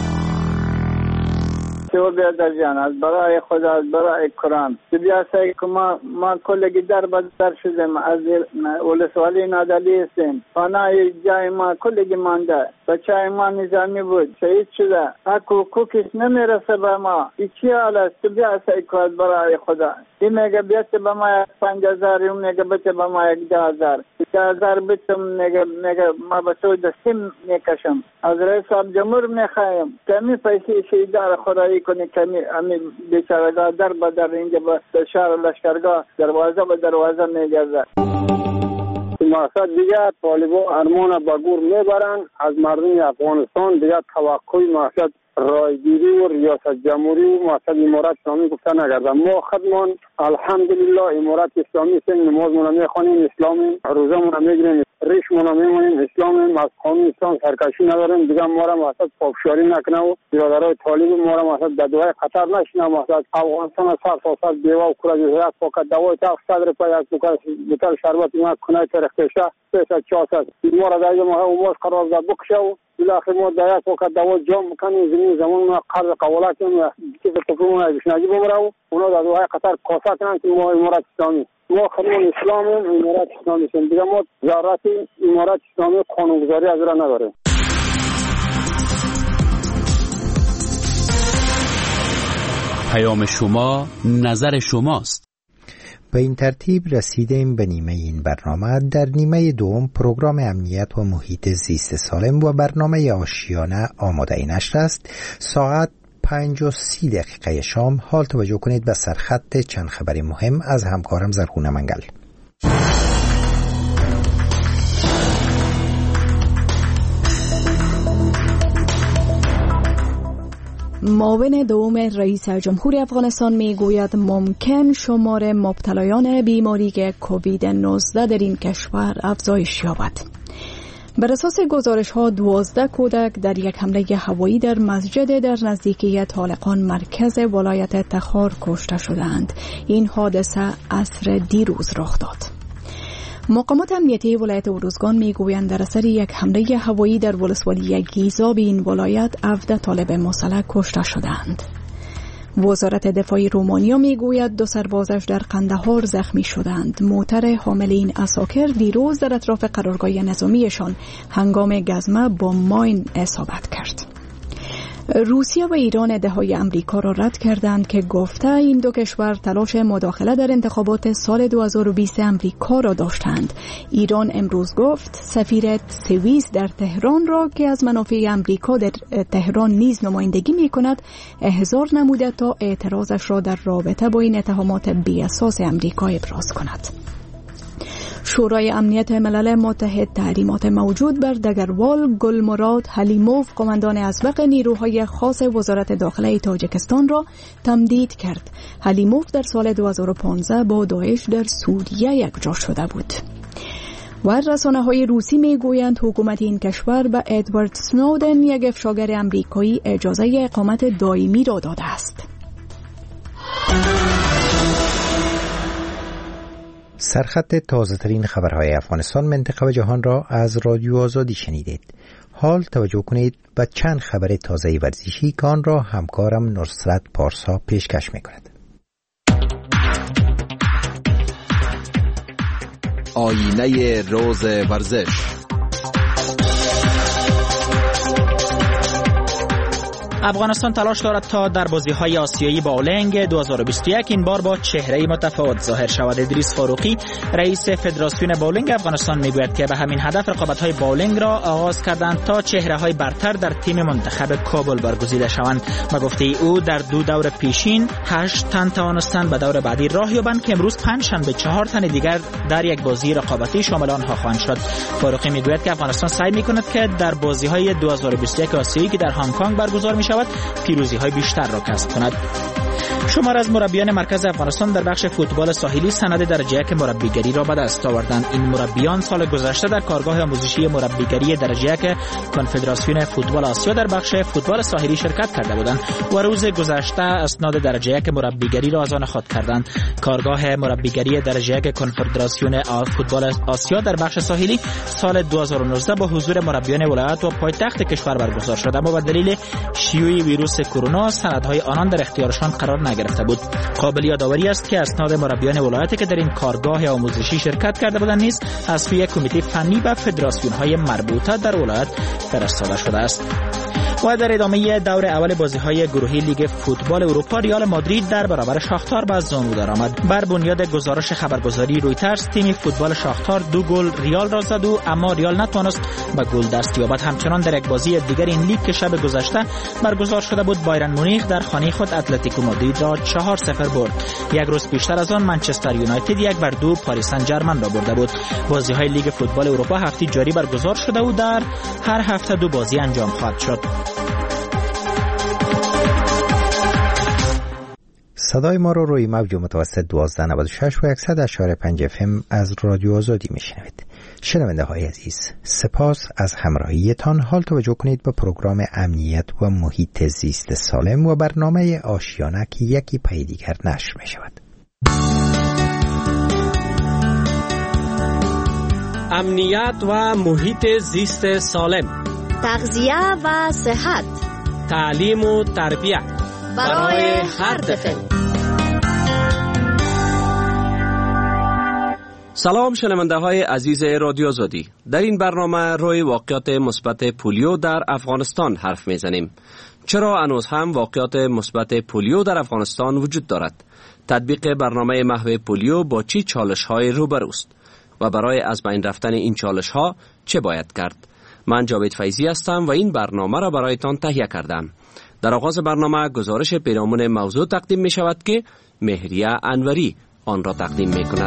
بیادر جان، از برای خدا، از برای قرآن بیاسته که ما کلگی در بدر شدیم، از ولسوالی نادلی هستیم، خانه جای ما کلگی مانده، بچه ما نظامی بود شهید شده، حقوقش نمیرسه به ما. این چی حال است؟ بیاسته که از برای خدا این میگه بیت به ما 5,000، اون میگه بیت به ما 10,000 بیتم، میگه ما به تو دستیم میکشم. از رئیس جمهور میخوایم کمی پیسی شهیدار خدایی کنی، کمی امی بیچارگاه در بدر اینجا به شهر لشکرگاه دروازه به دروازه میگرده. مقصد دیگه طالبان ارمان با گور میبرن از مردم افغانستان، دیگه توقع مقصد رایگیری و ریاست جمهوری و مقصد امارت اسلامی گفته نگردن. ما خودمان الحمدلله امارت اسلامی سن نمازمون میخوانیم، اسلامی روزمون میگیریم، ریش ما میمونیم اسلام از قانون اسلام سرکشی نداریم دیگه ما را واسط پافشاری نکنه و برادرای طالب ما را واسط در دوای خطر نشینه واسط افغانستان سر تا سر بیوا و کورا یک پاکت دوای تا 100 روپیه یک بوتل شربت ما کنای ترختشه 400 ما را در ما امور قرار داد بکشه و بالاخره ما در یک وقت دوا جام میکنیم زمین ما قرض قولات که به تفرون بشناجی بمره و اونا در دوای قطر کاسه کنن که ما امارات اسلامی ما خانون اسلام امارات اسلامی شدیم دیگه ما ذرات امارات اسلامی قانونگذاری از را نداریم. پیام شما نظر شماست. به این ترتیب رسیدیم به نیمه این برنامه. در نیمه دوم پروگرام امنیت و محیط زیست سالم و برنامه آشیانه آماده این نشر است. ساعت 5:30 شام. حال توجه کنید به سرخط چند خبری مهم از همکارم زرغونه منگل. معاون دوم رئیس جمهور افغانستان میگوید ممکن شمار مبتلایان بیماری کووید 19 در این کشور افزایش یابد. بر اساس گزارش‌ها 12 کودک در یک حمله هوایی در مسجد در نزدیکی طالقان مرکز ولایت تخار کشته شدند. این حادثه عصر دیروز رخ داد. مقامات امنیتی ولایت اروزگان میگویند در اثر یک حمله هوایی در ولسوالی گیزاب این ولایت 17 طالب مسلح کشته شدند. وزارت دفاع رومانیا میگوید 2 سربازش در قندهار زخمی شدند. موتر حامل این عساکر دیروز در اطراف قرارگاه نظامیشان هنگام گزمه با ماین اصابت کرد. روسیه و ایران ادعای امریکا را رد کردند که گفته این دو کشور تلاش مداخله در انتخابات سال 2020 امریکا را داشتند. ایران امروز گفت سفیر سوئیس در تهران را که از منافع امریکا در تهران نیز نمایندگی می‌کند احضار نموده تا اعتراضش را در رابطه با این اتهامات بی‌اساس امریکا ابراز کند. شورای امنیت ملل متحد تحریمات موجود بر دگروال گلمراد حلیموف قماندان ازبق نیروهای خاص وزارت داخله تاجیکستان را تمدید کرد. حلیموف در سال 2015 با داعش در سوریه یکجا شده بود. و رسانه‌های روسی میگویند حکومت این کشور به ادوارد سنودن یک افشاگر امریکایی اجازه اقامت دائمی را داده است. سرخط تازه ترین خبرهای افغانستان، منطقه و جهان را از رادیو آزادی شنیدید. حال توجه کنید به چند خبر تازه ورزشی که آن را همکارم نصرت پارسا پیشکش می‌کند. آینه روز ورزش. افغانستان تلاش دارد تا در بازی‌های آسیایی باولنگ 2021 این بار با چهره متفاوت ظاهر شود. ادریس فاروقی رئیس فدراسیون باولنگ افغانستان میگوید که به همین هدف رقابت‌های باولنگ را آغاز کردند تا چهره‌های برتر در تیم منتخب کابل برگزیده شوند. به گفته او در 2 دور پیشین 8 تن توانستند به دور بعدی راه یابند که امروز 5 شنبه 4 تن دیگر در یک بازی رقابتی شامل آنها خواهند شد. فاروقی میگوید که افغانستان سعی می‌کند که در بازی‌های 2021 آسیایی که در هنگ کنگ برگزار می‌شود پیروزی‌های بیشتر را کسب کند. شمار از مربیان مرکز افغانستان در بخش فوتبال ساحلی سند درجه یک مربیگری را به دست آوردند. این مربیان سال گذشته در کارگاه آموزشی مربیگری درجه یک کنفدراسیون فوتبال آسیا در بخش فوتبال ساحلی شرکت کرده بودند و روز گذشته اسناد درجه یک مربیگری را از آن خود کردند. کارگاه مربیگری درجه یک کنفدراسیون فوتبال آسیا در بخش ساحلی سال 2019 با حضور مربیان ولایت و پایتخت کشور برگزار شد، اما به دلیل شیوع ویروس کرونا سندهای آنان در اختیارشان قرار نگرفته بود. قابل یادآوری است که اسناد مربیان ولایتی که در این کارگاه آموزشی شرکت کرده بودند نیز از سوی کمیته فنی و فدراسیون‌های مربوطه در ولایت فرستاده شده است. و در ادامه دور اول بازی‌های گروهی لیگ فوتبال اروپا ریال مادرید در برابر شاختار به زانو درآمد. بر بنیاد گزارش خبرگزاری رویترز تیم فوتبال شاختار 2 گل ریال را زد و اما ریال نتوانست به گل دست یابد. همچنان در یک بازی دیگر این لیگ که شب گذشته برگزار شده بود بایرن مونیخ در خانه خود اتلتیکو مادرید را 4-0 برد. یک روز پیشتر از آن منچستر یونایتد 1-2 پاریس سن ژرمن را برده بود. بازی‌های لیگ فوتبال اروپا هفته جاری برگزار شده و در هر هفته 2 بازی انجام خواهد شد. صدای ما رو روی موج متوسط 1296 و 100.5 FM از رادیو آزادی میشنوید. شنونده های عزیز، سپاس از همراهیتان. حال توجه کنید به پروگرام امنیت و محیط زیست سالم و برنامه آشیانه که یکی پی دیگر نشر می شود. امنیت و محیط زیست سالم، تغذیه و صحت، تعلیم و تربیت برای هر طفل. سلام شنونده های عزیز رادیو آزادی. در این برنامه روی واقعات مثبت پولیو در افغانستان حرف میزنیم. چرا هنوز هم واقعات مثبت پولیو در افغانستان وجود دارد؟ تطبیق برنامه محو پولیو با چه چالش‌های روبروست و برای از بین رفتن این چالش‌ها چه باید کرد؟ من جاوید فیضی هستم و این برنامه را برایتان تهیه کردم. در آغاز برنامه گزارش پیرامون موضوع تقدیم می شود که مهریه انوری آن را تقدیم می کند.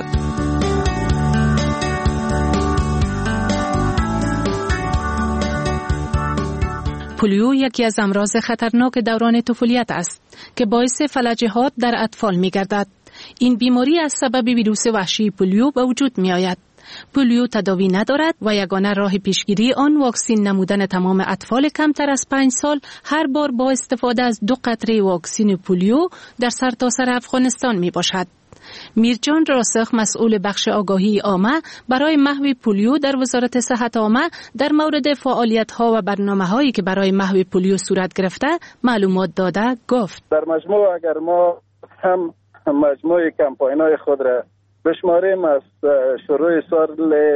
پولیو یکی از امراض خطرناک دوران طفولیت است که باعث فلجات در اطفال می گردد. این بیماری از سبب ویروس وحشی پولیو به وجود می آید. پولیو تداوی ندارد و یگانه راه پیشگیری آن واکسین نمودن تمام اطفال کمتر از 5 سال هر بار با استفاده از 2 قطره واکسین پولیو در سرتاسر افغانستان می باشد. میرجان راسخ، مسئول بخش آگاهی عامه برای محو پولیو در وزارت صحت عامه، در مورد فعالیت‌ها و برنامه‌هایی که برای محو پولیو صورت گرفته معلومات داده گفت: در مجموع اگر ما هم مجموع کمپاین‌های خود را بشماریم از شروع سال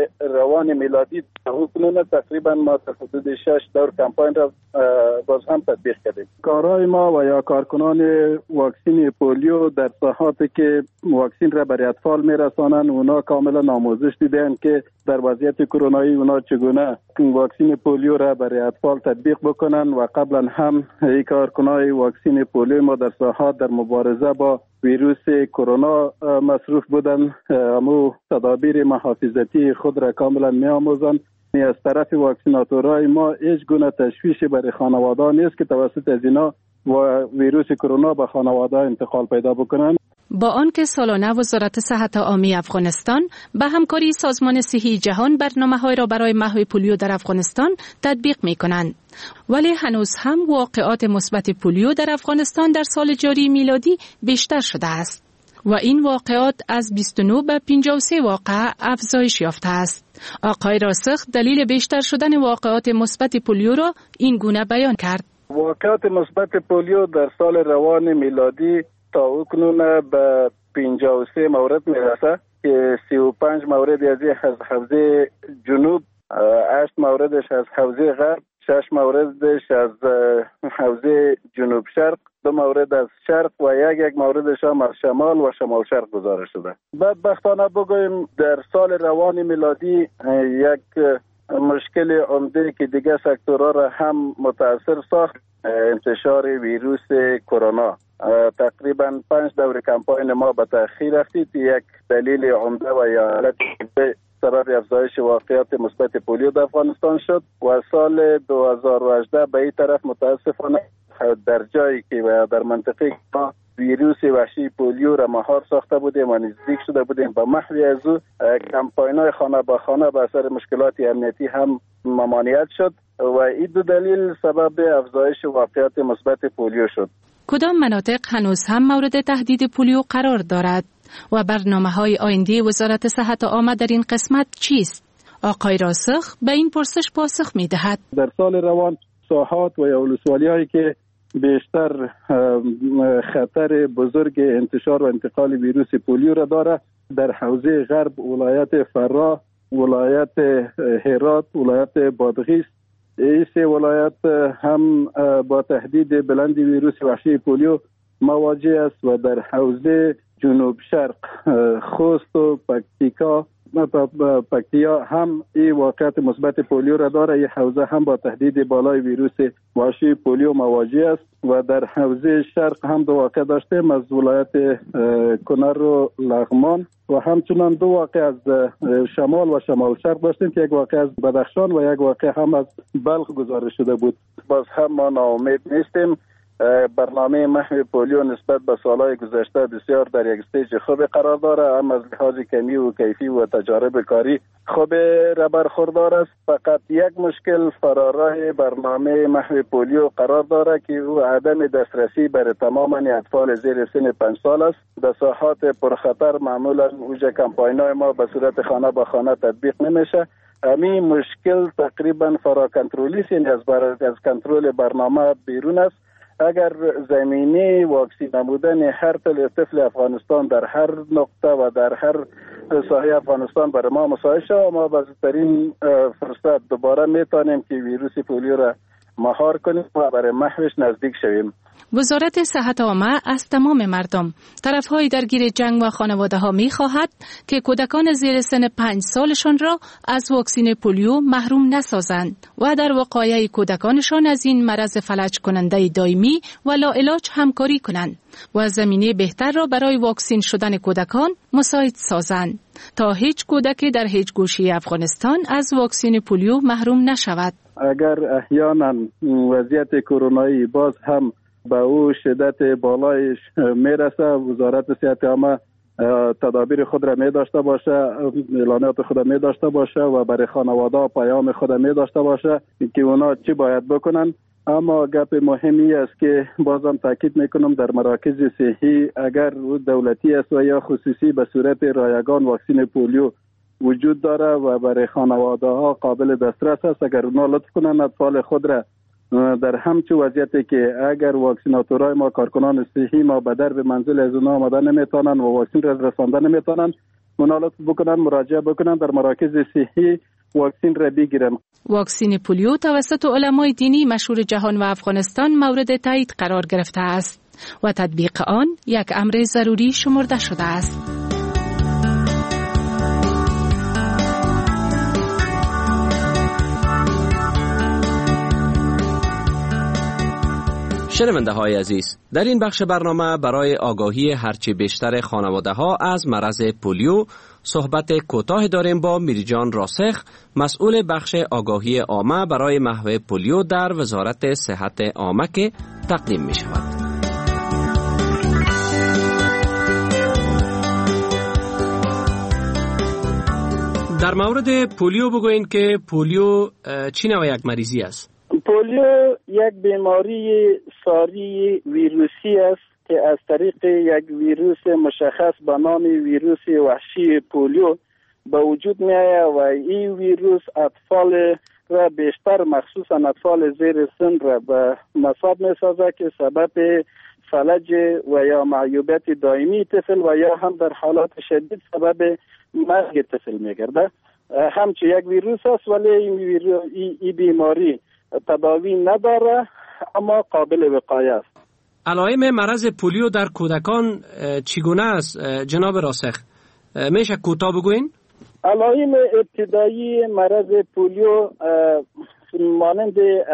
روان میلادی کنون تقریبا ما تا حدود 6 دور کمپاین را باز هم تطبیق کردیم. کارهای ما و یا کارکنان واکسین پولیو در ساحاتی که واکسین را برای اطفال میرسانند، اونا کاملا آموزش دیدن که در وضعیت کرونایی اونا چگونه واکسین پولیو را برای اطفال تطبیق بکنن و قبلا هم این کارکنان واکسین پولیو ما در ساحات در مبارزه با ویروس کرونا مصروف بودن، امو تدابیر محافظتی خود را کاملا می آموزند. از طرف واکسیناتورهای ما هیچ گونه تشویشی برای خانواده نیست که توسط از اینا و ویروس کرونا به خانواده انتقال پیدا بکنند. با آنکه سالانه وزارت صحت عامه افغانستان به همکاری سازمان صحی جهان برنامه‌های را برای محو پولیو در افغانستان تطبیق می‌کنند، ولی هنوز هم واقعات مثبت پولیو در افغانستان در سال جاری میلادی بیشتر شده است و این واقعات از 29 به 53 واقعه افزایش یافته است. آقای راسخ دلیل بیشتر شدن واقعات مثبت پولیو را این گونه بیان کرد: واقعات مثبت پولیو در سال روان میلادی تا اکنون به 53 مورد میرسه که 35 مورد از حوزه جنوب، 8 موردش از حوزه غرب، 6 موردش از حوزه جنوب شرق، 2 مورد از شرق و یک موردش هم از شمال و شمال شرق گزارش شده. بدبختانه بگویم در سال روان میلادی یک مشکل عمده که دیگه سکتورها را هم متاثر ساخت، انتشار ویروس کرونا. تقریبا 5 دور کمپاین ما به تأخیر رفتید. یک دلیل عمده و یا علت سبب افزایش واقعات مثبت پولیو در افغانستان شد و سال 2018 به این طرف متاسفانه در جایی که در منطقه ما ویروس وحشی پولیو را مهار ساخته بودیم و نزدیک شده بودیم به محو از او، کمپاین‌های خانه به خانه به اثر مشکلات امنیتی هم ممانعت شد و این 2 دلیل سبب افزایش واقعات مثبت پولیو شد. کدام مناطق هنوز هم مورد تهدید پولیو قرار دارد و برنامه‌های آینده وزارت صحت عامه در این قسمت چیست؟ آقای راسخ به این پرسش پاسخ می‌دهد: در سال روان ساحات و ولسوالی‌هایی که بیشتر خطر بزرگ انتشار و انتقال ویروس پولیو را داره، در حوزه غرب ولایت فراه، ولایت هرات، ولایت بادغیس، این 3 ولایت هم با تهدید بلند ویروس وحشی پولیو مواجه است و در حوزه جنوب شرق خوست و پکتیا هم این واقعیت مثبت پولیو را داره. این حوزه هم با تهدید بالای ویروس وحشی پولیو مواجه است و در حوزه شرق هم 2 واقع داشتیم از ولایت کنر و لغمان و همچنان 2 واقع از شمال و شمال شرق داشتیم که یک واقع از بدخشان و یک واقع هم از بلخ گزارش شده بود. باز هم ما ناامید نیستیم برنامه محو پولیو نسبت به سالهای گذشته بسیار در یک استیج خوب قرار داره، هم از لحاظ کمی و کیفی و تجارب کاری خوب را برخوردار است. فقط یک مشکل فرارای برنامه محو پولیو قرار داره که او عدم دسترسی بر تمام اطفال زیر سن 5 سال است. در ساحات پرخطر معمولا اوج کمپاین‌های ما به صورت خانه به خانه تطبیق نمیشه. همین مشکل تقریبا فرا کنترلی است، از کنترل برنامه بیرون است. اگر زمینه واکسین نمودن هر طفل افغانستان در هر نقطه و در هر ساحه افغانستان برای ما مساعد شود، ما بهترین فرصت دوباره میتونیم که ویروس پولیو را مهار کنیم و برای محوش نزدیک شویم. وزارت صحت عامه از تمام مردم، طرفهای درگیر جنگ و خانواده ها می خواهد که کودکان زیر سن 5 سالشان را از واکسین پولیو محروم نسازند و در وقایع کودکانشان از این مرض فلج کننده دائمی و لاعلاج همکاری کنند و زمینه بهتر را برای واکسین شدن کودکان مساعد سازند تا هیچ کودک در هیچ گوشه افغانستان از واکسین پولیو محروم نشود. اگر احیانا وضعیت کرونایی باز هم به او شدت بالایش میرسه، وزارت صحت عامه تدابیر خود را می داشته باشه، اعلانات خود را می داشته باشه و برای خانواده پیام خود را می داشته باشه که اونا چی باید بکنن. اما گپ مهمی است که بازم تاکید میکنم در مراکز صحی اگر دولتی است و یا خصوصی به صورت رایگان واکسین پولیو وجود داره و برای خانواده ها قابل دسترس است. اگر اونا لطف کنن اطفال خود را در همچون وضعیتی که اگر واکسیناتورای ما کارکنان صحی ما به درب منزل از اونا آمدن نمیتونن و واکسین را رساندن نمیتونن، اونا لطف بکنن مراجعه بکنن در مراکز صحی واکسین را بگیرن. واکسین پولیو توسط علمای دینی مشهور جهان و افغانستان مورد تایید قرار گرفته است و تطبیق آن یک امر ضروری شمرده شده است. شنونده های عزیز، در این بخش برنامه برای آگاهی هرچی بیشتر خانواده ها از مرض پولیو صحبت کوتاه داریم با میرجان راسخ، مسئول بخش آگاهی عامه برای محو پولیو در وزارت صحت عامه که تقدیم می شود. در مورد پولیو بگوین که پولیو چی نوع یک مریضی است؟ پولیو یک بیماری ساری ویروسی است که از طریق یک ویروس مشخص به نام ویروس وحشی پولیو به وجود می آید و این ویروس اطفال را بیشتر مخصوصا اطفال زیر سن را به مصاب می سازد که سبب فلج و یا معیوبیت دائمی طفل و یا هم در حالات شدید سبب مرگ طفل می گردد. همچون یک ویروس است ولی این بیماری تداوی نداره اما قابل وقایه است. علائم مرض پولیو در کودکان چگونه است جناب راسخ؟ میشه کوتاه بگوین؟ علائم ابتدایی مرض پولیو مانند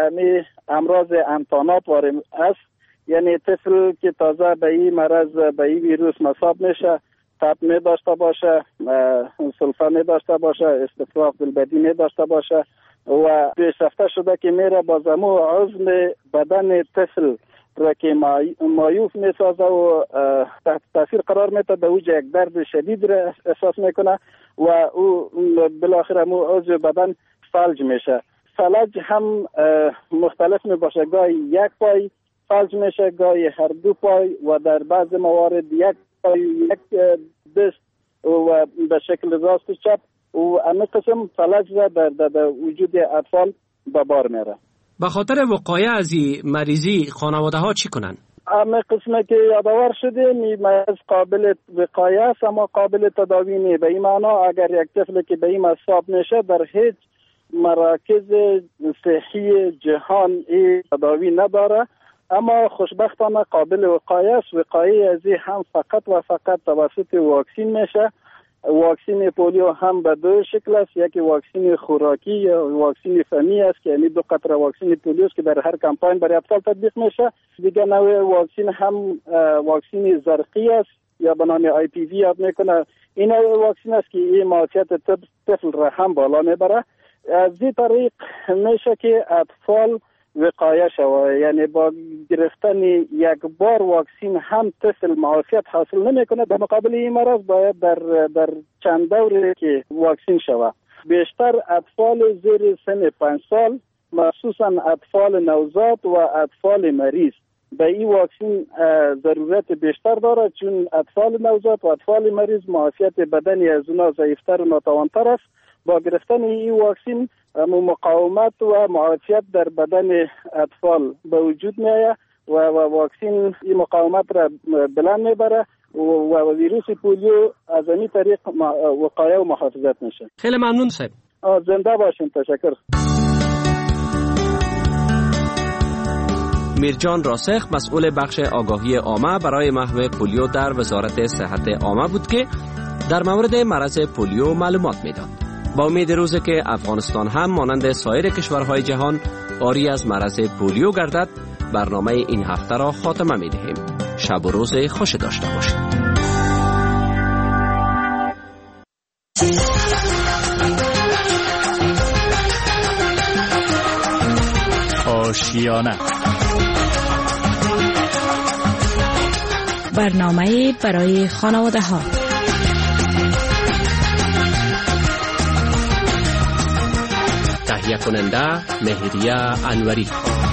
امراض امتحانات وارد است، یعنی طفل که تازه به این مرض به این ویروس مصاب میشه تب می داشته باشه، سلفه می داشته باشه، استفراغ دلبدی می داشته باشه و پیشرفته شده که میره با زمو عضو بدن طفل را که مایوف میسازه و تحت تاثیر قرار میده، به اوج یک درد شدید را احساس میکنه و او بالاخره مو عضو بدن فلج میشه. فلج هم مختلف می باشه، گاهی یک پای فلج میشه، گاهی هر دو پای و در بعض موارد یک پای یک دست و به شکل راست و چپ و همه قسم فلج را در وجود اطفال به بار میره. به خاطر وقایع از این مریضی خانواده ها چی کنن؟ همه قسمه که یادآور شده مرض قابل وقایه است اما قابل تداوی نیست. به این معنا اگر یک طفل که به این مصاب میشه در هیچ مراکز صحی جهان این تداوی نداره، اما خوشبختانه قابل وقایه است. وقایه از این هم فقط و فقط توسط واکسین میشه. واکسین پولیو هم به دو شکل است، یکی واکسین خوراکی یا واکسین فمی است که یعنی 2 قطره واکسین پولیو است که در هر کمپاین برای اطفال تطبیق میشه. دیگه نوع واکسین هم واکسین زرقی است یا به نام آی پی وی یاد میکنه. این واکسین است که این موقعیت طفل را هم بالا میبره. از این طریق میشه که اطفال وقایه شود. یعنی با گرفتن یک بار واکسین هم طفل معافیت حاصل نمیکنه، در مقابل این مرض باید در چند دوره که واکسین شود. بیشتر اطفال زیر سن 5 سال، مخصوصا اطفال نوزاد و اطفال مریض به این واکسین ضرورت بیشتر دارد، چون اطفال نوزاد و اطفال مریض معافیت بدنی از اونا ضعیفتر و ناتوانتر است. با گرفتن این واکسین مقاومت و معافیت در بدن اطفال به وجود میآید و واکسین این مقاومت را بلند میبره و ویروس پولیو از این طریق وقایه و محافظت میشه. خیلی ممنون صاحب. زنده باشین. تشکر. میرجان راسخ مسئول بخش آگاهی عامه برای محو پولیو در وزارت صحت عامه بود که در مورد مرض پولیو معلومات میداد. با امید روزی که افغانستان هم مانند سایر کشورهای جهان عاری از مرض پولیو گردد، برنامه این هفته را خاتمه میدهیم. شب و روز خوش داشته باشید. آشیانه، برنامه برای خانواده ها. تهیه کننده مهریه انوری.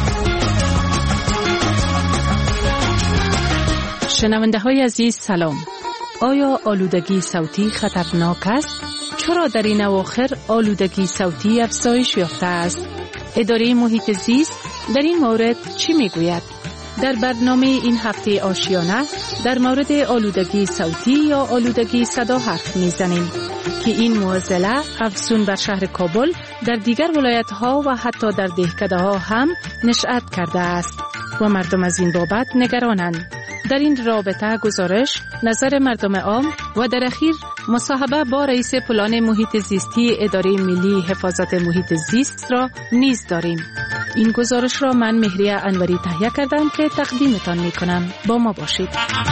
شنونده های عزیز سلام. آیا آلودگی صوتی خطرناک است؟ چرا در این اواخر آلودگی صوتی افزایش یافته است؟ اداره محیط زیست در این مورد چی میگوید؟ در برنامه این هفته آشیانه در مورد آلودگی صوتی یا آلودگی صدا حرف میزنیم که این معضله افزون بر شهر کابل در دیگر ولایت ها و حتی در دهکده ها هم نشأت کرده است و مردم از این بابت نگرانند. در این رابطه گزارش، نظر مردم عام و در اخیر مصاحبه با رئیس پلان محیط زیستی اداره ملی حفاظت محیط زیست را نیز داریم. این گزارش را من مهریه انوری تهیه کردم که تقدیمتان می کنم. با ما باشید.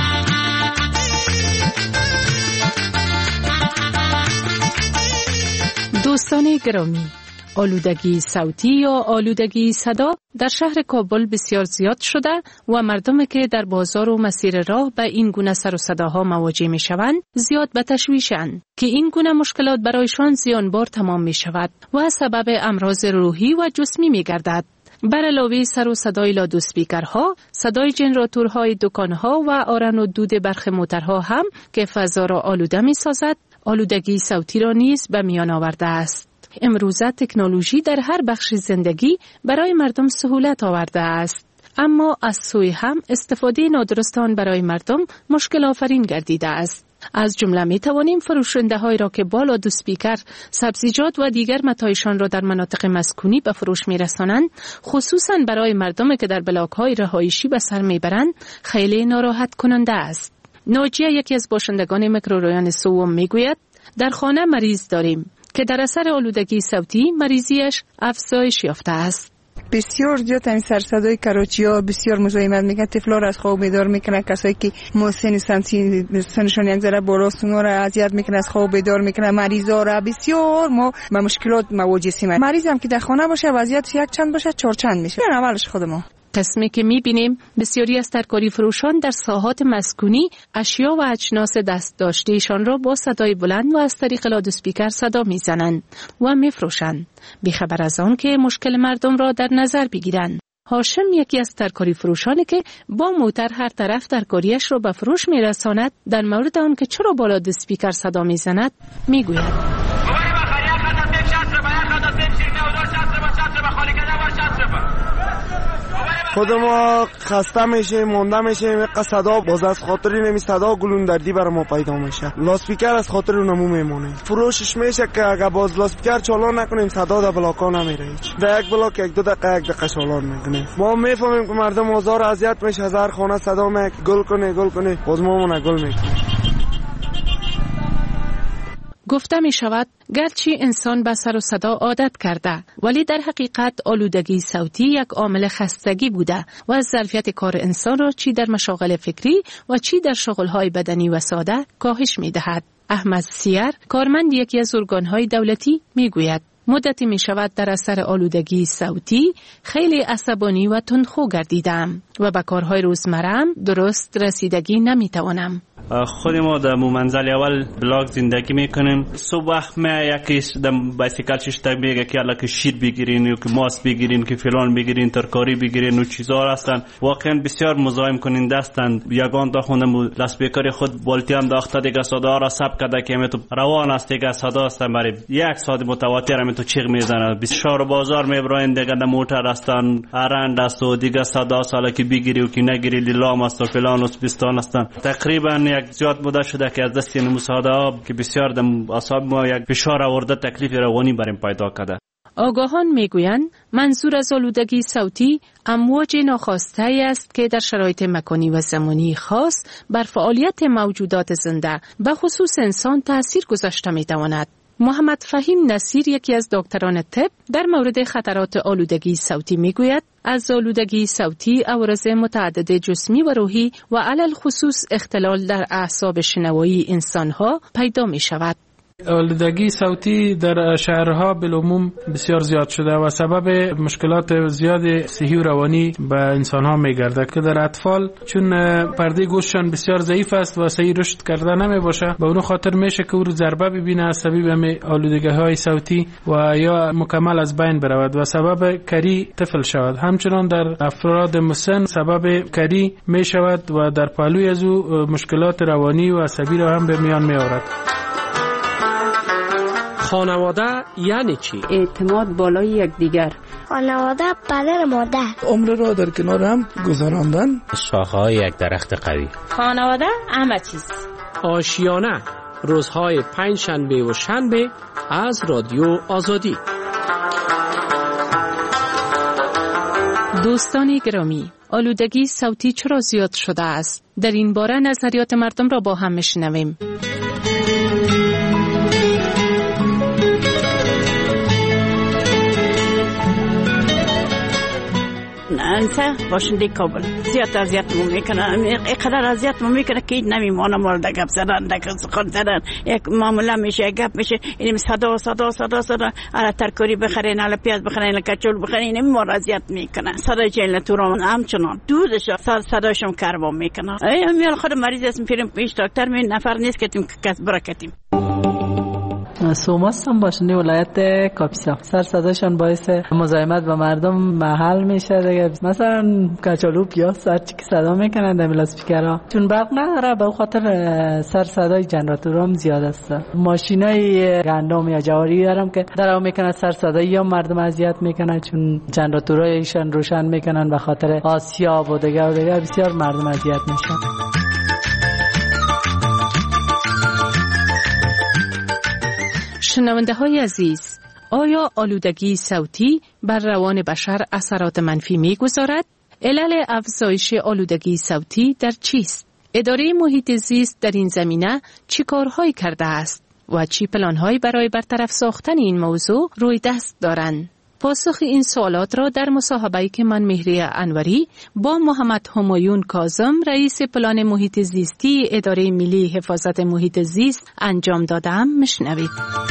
دوستان گرامی، آلودگی صوتی یا آلودگی صدا در شهر کابل بسیار زیاد شده و مردم که در بازار و مسیر راه به این گونه سر و صداها مواجه می شوند زیاد به تشویشند که این گونه مشکلات برایشان زیانبار تمام می شود و سبب امراض روحی و جسمی می گردد. بر علاوه سر و صدای لادوسپیکرها، صدای جنراتورهای دکانها و آرن و دود برق موترها هم که فضا را آلوده می سازد، آلودگی صوتی را نیز به میان آورده است. امروزه تکنولوژی در هر بخش زندگی برای مردم سهولت آورده است، اما از سوی هم استفاده نادرست آن برای مردم مشکل آفرین گردیده است. از جمله می توانیم فروشنده هایی را که با لادوسپیکر سبزیجات و دیگر متاعشان را در مناطق مسکونی به فروش می رسانند، خصوصا برای مردم که در بلاک های رهایشی به سر می برند، خیلی ناراحت کننده است. ناجیه، یکی از باشندگان میکرورایون سوم، می گوید در خانه مریض داریم که در اثر آلودگی صوتی مریضیش افزایش یافته است. بسیار زیاد این سرصدای کراچی‌ها بسیار مزاحمت میکنه، طفلا را از خواب بیدار میکنه، کسایی که مسن سنشان یک ذره بالاست اونا را اذیت میکنه، از خواب بیدار میکنه، مریضا را بسیار ما به مشکلات مواجه هستیم. مریض هم که در خانه باشه وضعیت یک چند باشه چهار چند میشه. این اولش خود ما قسمی که می‌بینیم بسیاری از ترکاری فروشان در ساحات مسکونی اشیا و اجناس دست داشته‌شان را با صدای بلند و از طریق لادوسپیکر صدا می‌زنند و می‌فروشند، بی‌خبر از آن که مشکل مردم را در نظر بگیرند. هاشم، یکی از ترکاری فروشانی که با موتر هر طرف ترکاریش را به فروش می‌رساند، در مورد آن که چرا با لادوسپیکر صدا می‌زند می‌گوید: خود ما خسته میشه، مونده میشه، صدا باز از خاطر نمی صدا گلون دردی برای ما پیدا میشه. لاسپیکر از خاطر اونمو میمونه، فروشش میشه که اگه باز لاسپیکر چالان نکنیم صدا در بلاکا نمیره هیچ. در یک بلاک یک دو دقیقه چالان میکنیم. ما میفهمیم که مردم آزار اذیت میشه، از هر خانه صدا میاد گل کنه باز ما مون گل میکنه. گفته می شود گرچه انسان به سر و صدا عادت کرده، ولی در حقیقت آلودگی صوتی یک عامل خستگی بوده و از ظرفیت کار انسان را چی در مشاغل فکری و چی در شغل‌های بدنی و ساده کاهش می دهد. احمد سیر، کارمند یکی از ارگان‌های دولتی، می گوید: مدتی می شود در اثر آلودگی صوتی خیلی عصبانی و تندخو گردیدم و به کارهای روزمرم درست رسیدگی نمی توانم. خود ما در منزل اول بلاک زندگی میکنیم. صبح وقت ما یکیش در بایسیکل ششتک میگه که الان که شیر بگیرین یا که ماست بگیرین که فلان بگیرین ترکاری بگیرین و چیزا هستن واقعا بسیار مزاحم کننده هستند. یگان تا خونم لاسپیکر خود بالتی هم داخته دیگه صدا را ثبت کرده که تو روان است دیگه صدا است برای یک ساعت متواتر هم تو چیغ میزنه. بسیار بازار میبرین دیگه در موتر هستن ارند است و دیگه صدا سالا که بگیری و که نگیری لیلام است و فلان است بستان هستن. تقریبا یک زیاد بوده شده که از دست این مصاحبه که بسیار در اعصاب ما یک فشار آورده تکلیف روانی بریم پیدا کرده. آگاهان میگویند منظور از آلودگی صوتی امواج ناخواسته است که در شرایط مکانی و زمانی خاص بر فعالیت موجودات زنده به خصوص انسان تأثیر گذاشته میتواند. محمد فهیم نصیر یکی از دکتران طب در مورد خطرات آلودگی صوتی میگوید از آلودگی صوتی عوارض متعدد جسمی و روحی و علل خصوص اختلال در اعصاب شنوایی انسانها پیدا می شود. آلودگی صوتی در شهرها بالعموم بسیار زیاد شده و سبب مشکلات زیاد صحی و روانی به انسانها میگرده که در اطفال چون پرده گوششان بسیار ضعیف است و صحیح رشد کرده نمی باشه به اون خاطر میشه که او ضربه ببینه از سبب آلودگی‌های صوتی و یا مکمل از بین برود و سبب کری طفل شود. همچنان در افراد مسن سبب کری می شود و در پهلوی از او مشکلات روانی و عصبی را هم به میان می آورد. خانواده یعنی چی؟ اعتماد بالای یکدیگر. خانواده پدر مادر. عمر را در کنار هم گذراندن. شاخه‌های یک درخت قوی. خانواده همه چیز. آشیانه روزهای 5 شنبه و شنبه از رادیو آزادی. دوستان گرامی، آلودگی صوتی چرا زیاد شده است؟ در این باره نظریات مردم را با هم میشنویم. انسان باشنده کابل زیاد اذیت میکنه، اینقدر اذیت میکنه که نمیمونه مورد گپ زدن دکه سخن زدن. یک معامله میشه گپ میشه این صدا الا ترکاری بخرین الا پیاز بخرین الا کچول بخرین این مورد اذیت میکنه. صدا جیل تو همچنان دودش صداشم کربا میکنه. میال خود مریض اسم پیرم پیش دکتر می نفر نیست که تیم کس برکتیم. سوماست هم باشنده ولایت کاپیسا. سر صداشان باعث مزاحمت با مردم محل میشه دیگه. مثلا کچالو پیاز هر چی که صدا میکنن در لاسپیکرها چون برق نداره به خاطر سر صدای جنراتورها هم زیاد است. ماشینای گندم یا جواری دارم که درو میکنن سر صدایی یا مردم اذیت میکنن چون جنراتورهای ایشان روشن میکنن به خاطر آسیاب و دیگه بسیار مردم اذیت میشن. شنونده های عزیز، آیا آلودگی صوتی بر روان بشر اثرات منفی می‌گذارد؟ علل افزایش آلودگی صوتی در چیست؟ اداره محیط زیست در این زمینه چی کارهایی کرده است و چی پلانهایی برای برطرف ساختن این موضوع روی دست دارند؟ پاسخ این سوالات را در مصاحبه‌ای که من مهری انوری با محمد همایون کاظم رئیس پلان محیط زیستی اداره ملی حفاظت محیط زیست انجام دادم میشنوید.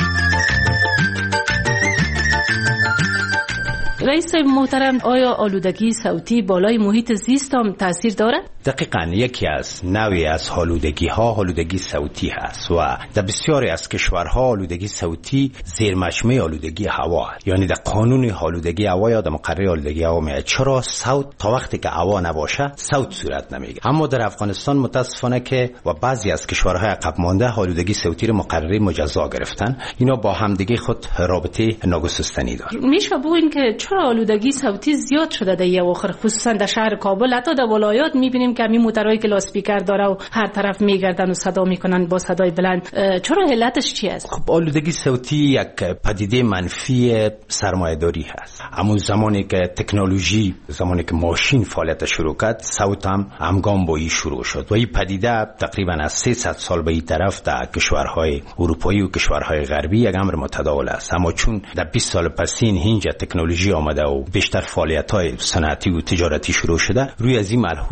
رئیس محترم، آیا آلودگی صوتی بالای محیط زیست هم تاثیر دارد؟ دقیقاً یکی از نوعی از آلودگی صوتی هست و در بسیاری از کشورها آلودگی صوتی زیر مجموعه آلودگی هوا، یعنی در قانون آلودگی هوا یا در مقرره آلودگی هوا میاد. چرا صوت تا وقتی که هوا نباشه صوت صورت نمیگیره. اما در افغانستان متاسفانه که و بعضی از کشورهای عقب مانده آلودگی صوتی رو مقرره مجزا گرفتن. اینا با همدیگه خود رابطه ناگسستنی داره. میشه بگوین که چرا آلودگی صوتی زیاد شده در یه اواخر، خصوصا در شهر کابل، حتی در ولایات میبینیم که همین موترهایی که لاسپیکر داره و هر طرف میگردن و صدا میکنن با صدای بلند. چرا علتش چی است؟ خب آلودگی صوتی یک پدیده منفی سرمایه‌داری هست. همون زمانی که تکنولوژی، زمانی که ماشین فعالیت شروع کرد، صوت هم همگام با این شروع شد و این پدیده تقریبا از 300 سال به این طرف در کشورهای اروپایی و کشورهای غربی یک امر متداول است. اما چون در 20 سال پسین اینجا تکنولوژی آمده و بیشتر فعالیت‌های صنعتی و تجارتی شروع شده، روی از این ملحوظ در افغانستان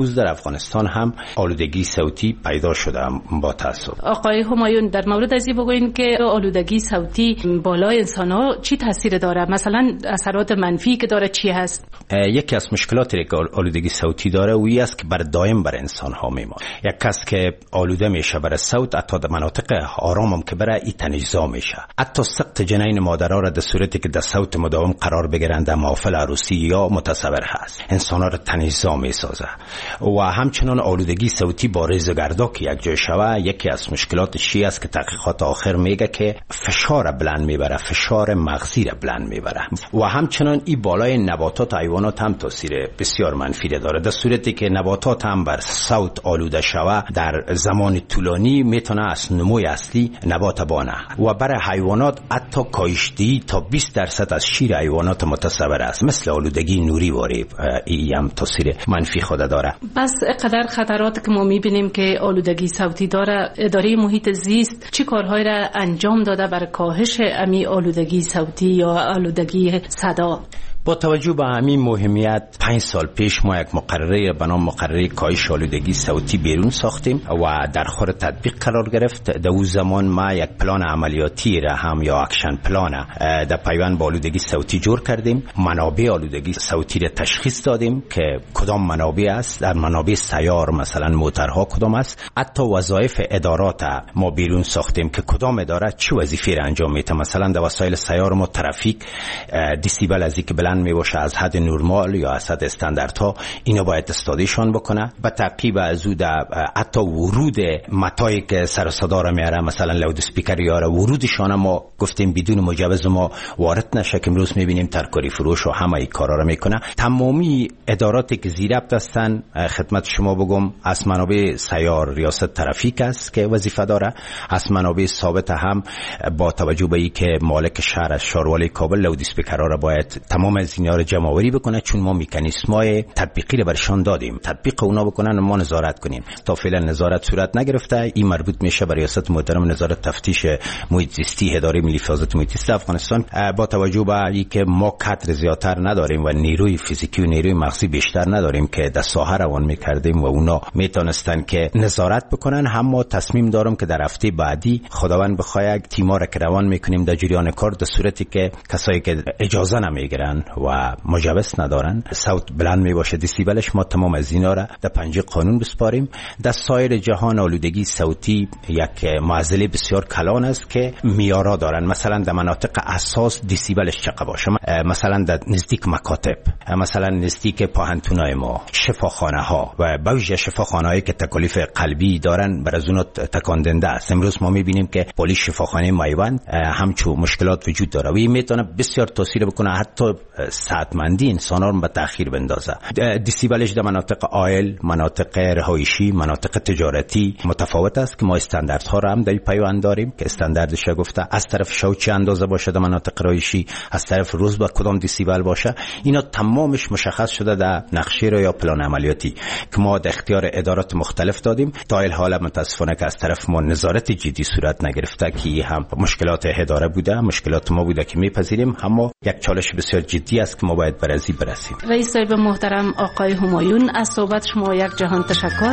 افغانستان هم آلودگی صوتی پیدا شده با تاسف. آقای همایون در مورد ازی بگوین که آلودگی صوتی بالای انسان‌ها چی تاثیر داره؟ مثلا اثرات منفی که داره چی هست؟ یکی از مشکلاتی که آلودگی صوتی داره وی است که بر دائم بر انسان‌ها میمونه. یک کس که آلوده میشه بر صوت، حتی در مناطق آرام هم که بره ای تنش‌زا میشه. حتی سقط جنین مادرها را در صورتی که در صوت مداوم قرار بگیرند در محافل عروسی یا متصور هست، انسان‌ها را تنش‌زا میسازه. و همچنان آلودگی صوتی با ریزگردا که یک جای شوه، یکی از مشکلاتش است که تحقیقات آخر میگه که فشار بلند میبره، فشار مغزی را بلند میبره. و همچنان این بالای نباتات و حیوانات هم تاثیر بسیار منفی داره. در صورتی که نباتات هم بر صوت آلوده شوه، در زمان طولانی میتونه از نموی اصلی نبات بانه. و برای حیوانات حتی کاهش‌دهی تا 20% از شیر حیوانات متصور است، مثل آلودگی نوری واری ای هم تاثیر منفی خود داره. بس قدر خطرات که ما میبینیم که آلودگی صوتی داره، اداره محیط زیست چی کارهایی را انجام داده برای کاهش امی آلودگی صوتی یا آلودگی صدا؟ با توجه به همین مهمیت 5 سال پیش ما یک مقرره به نام مقرره کاهش آلودگی صوتی بیرون ساختیم و در خور تطبیق قرار گرفت. در اون زمان ما یک پلان عملیاتی را هم یا اکشن پلان در پیوند با آلودگی صوتی جور کردیم. منابع آلودگی صوتی را تشخیص دادیم که کدام منابع است، در منابع سیار مثلا موترها کدام است. حتی وظایف ادارات ما بیرون ساختیم که کدام اداره چه وظیفه را انجام میده. مثلا در وسایل سیار ما ترافیک دیسیبل از اینکه بلند می باشه از حد نرمال یا از حد استانداردها، اینو باید استادیشان بکنه. به تعقیب از او حتی ورود متایی که سر صدا را میاره، مثلا لاود اسپیکر یا ورودشان ما گفتیم بدون مجوز ما وارد نشه که امروز میبینیم ترکاری فروش و همه این کارا را میکنه. تمامی اداراتی که زیر ابط هستن، خدمت شما بگم، از منابع سیار ریاست ترافیک است که وظیفه داره، از منابع ثابت هم با توجه به اینکه مالک شهر از شاروالی کابل لاود اسپیکرها را باید تمام از اینا رو جمع آوری بکنه، چون ما مکانیزم‌های تطبیقی رو برشان دادیم، تطبیق اونا بکنن و ما نظارت کنیم. تا فعلا نظارت صورت نگرفته. این مربوط میشه به ریاست محترم نظارت تفتیش محیط زیستی اداره ملی حفاظت محیط زیست افغانستان. با توجه به اینکه ما کادر زیادتر نداریم و نیروی فیزیکی و نیروی مغزی بیشتر نداریم که در ساحه روان میکردیم و اونا میتونستن که نظارت بکنن، هم ما تصمیم دارم که در هفته بعدی خداوند بخواد تیم‌ها را که روان میکنیم در جریان کار، در صورتی که کسایی که اجازه نمیگیرن و مجوز ندارن، صوت بلند می باشه دیسیبلش، ما تمام از اینا را در پنجه قانون بسپاریم. در سایر جهان آلودگی صوتی یک معضله بسیار کلان است که میارا دارن. مثلا در مناطق اساس دیسیبلش چقدر باشه، مثلا در نزدیک مکاتب، مثلا نزدیک پاهنتونای ما، شفاخانه ها و بعضی شفاخانه هایی که تکالیف قلبی دارن بر از اونها تکاندنده است. امروز ما میبینیم که پلیس شفاخانه میوند همچو مشکلات وجود داره و این میتونه بسیار تاثیر بکنه، حتی ساعتمندی انسان‌ها رو به تأخیر بندازه. دیسیبلش در مناطق آیل، مناطق رهایشی، مناطق تجارتی متفاوت است که ما استانداردها رو هم در پیوند داریم که استانداردش گفته از طرف شو چه اندازه باشه در مناطق رهایشی، از طرف روز با کدام دیسیبل باشه. اینا تمامش مشخص شده در نقشه رو یا پلان عملیاتی که ما در اختیار ادارات مختلف دادیم. تا این حال متاسفانه که از طرف ما نظارت جدی صورت نگرفته که هم مشکلات اداره بوده، مشکلات ما بوده که میپذیریم، اما یک چالش بسیار جدی است که ما باید برازی برسیم. رئیس صاحب محترم آقای همایون، از صحبت شما یک جهان تشکر.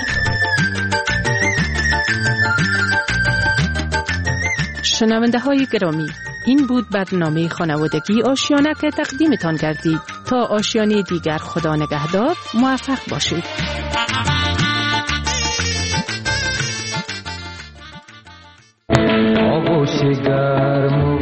شنونده های گرامی، این بود برنامه خانوادگی آشیانه که تقدیمتان گردید. تا آشیانه دیگر خدا نگهدار، موفق باشید. آغوش گرم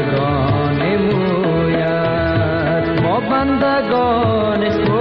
را نموید ما بندگانش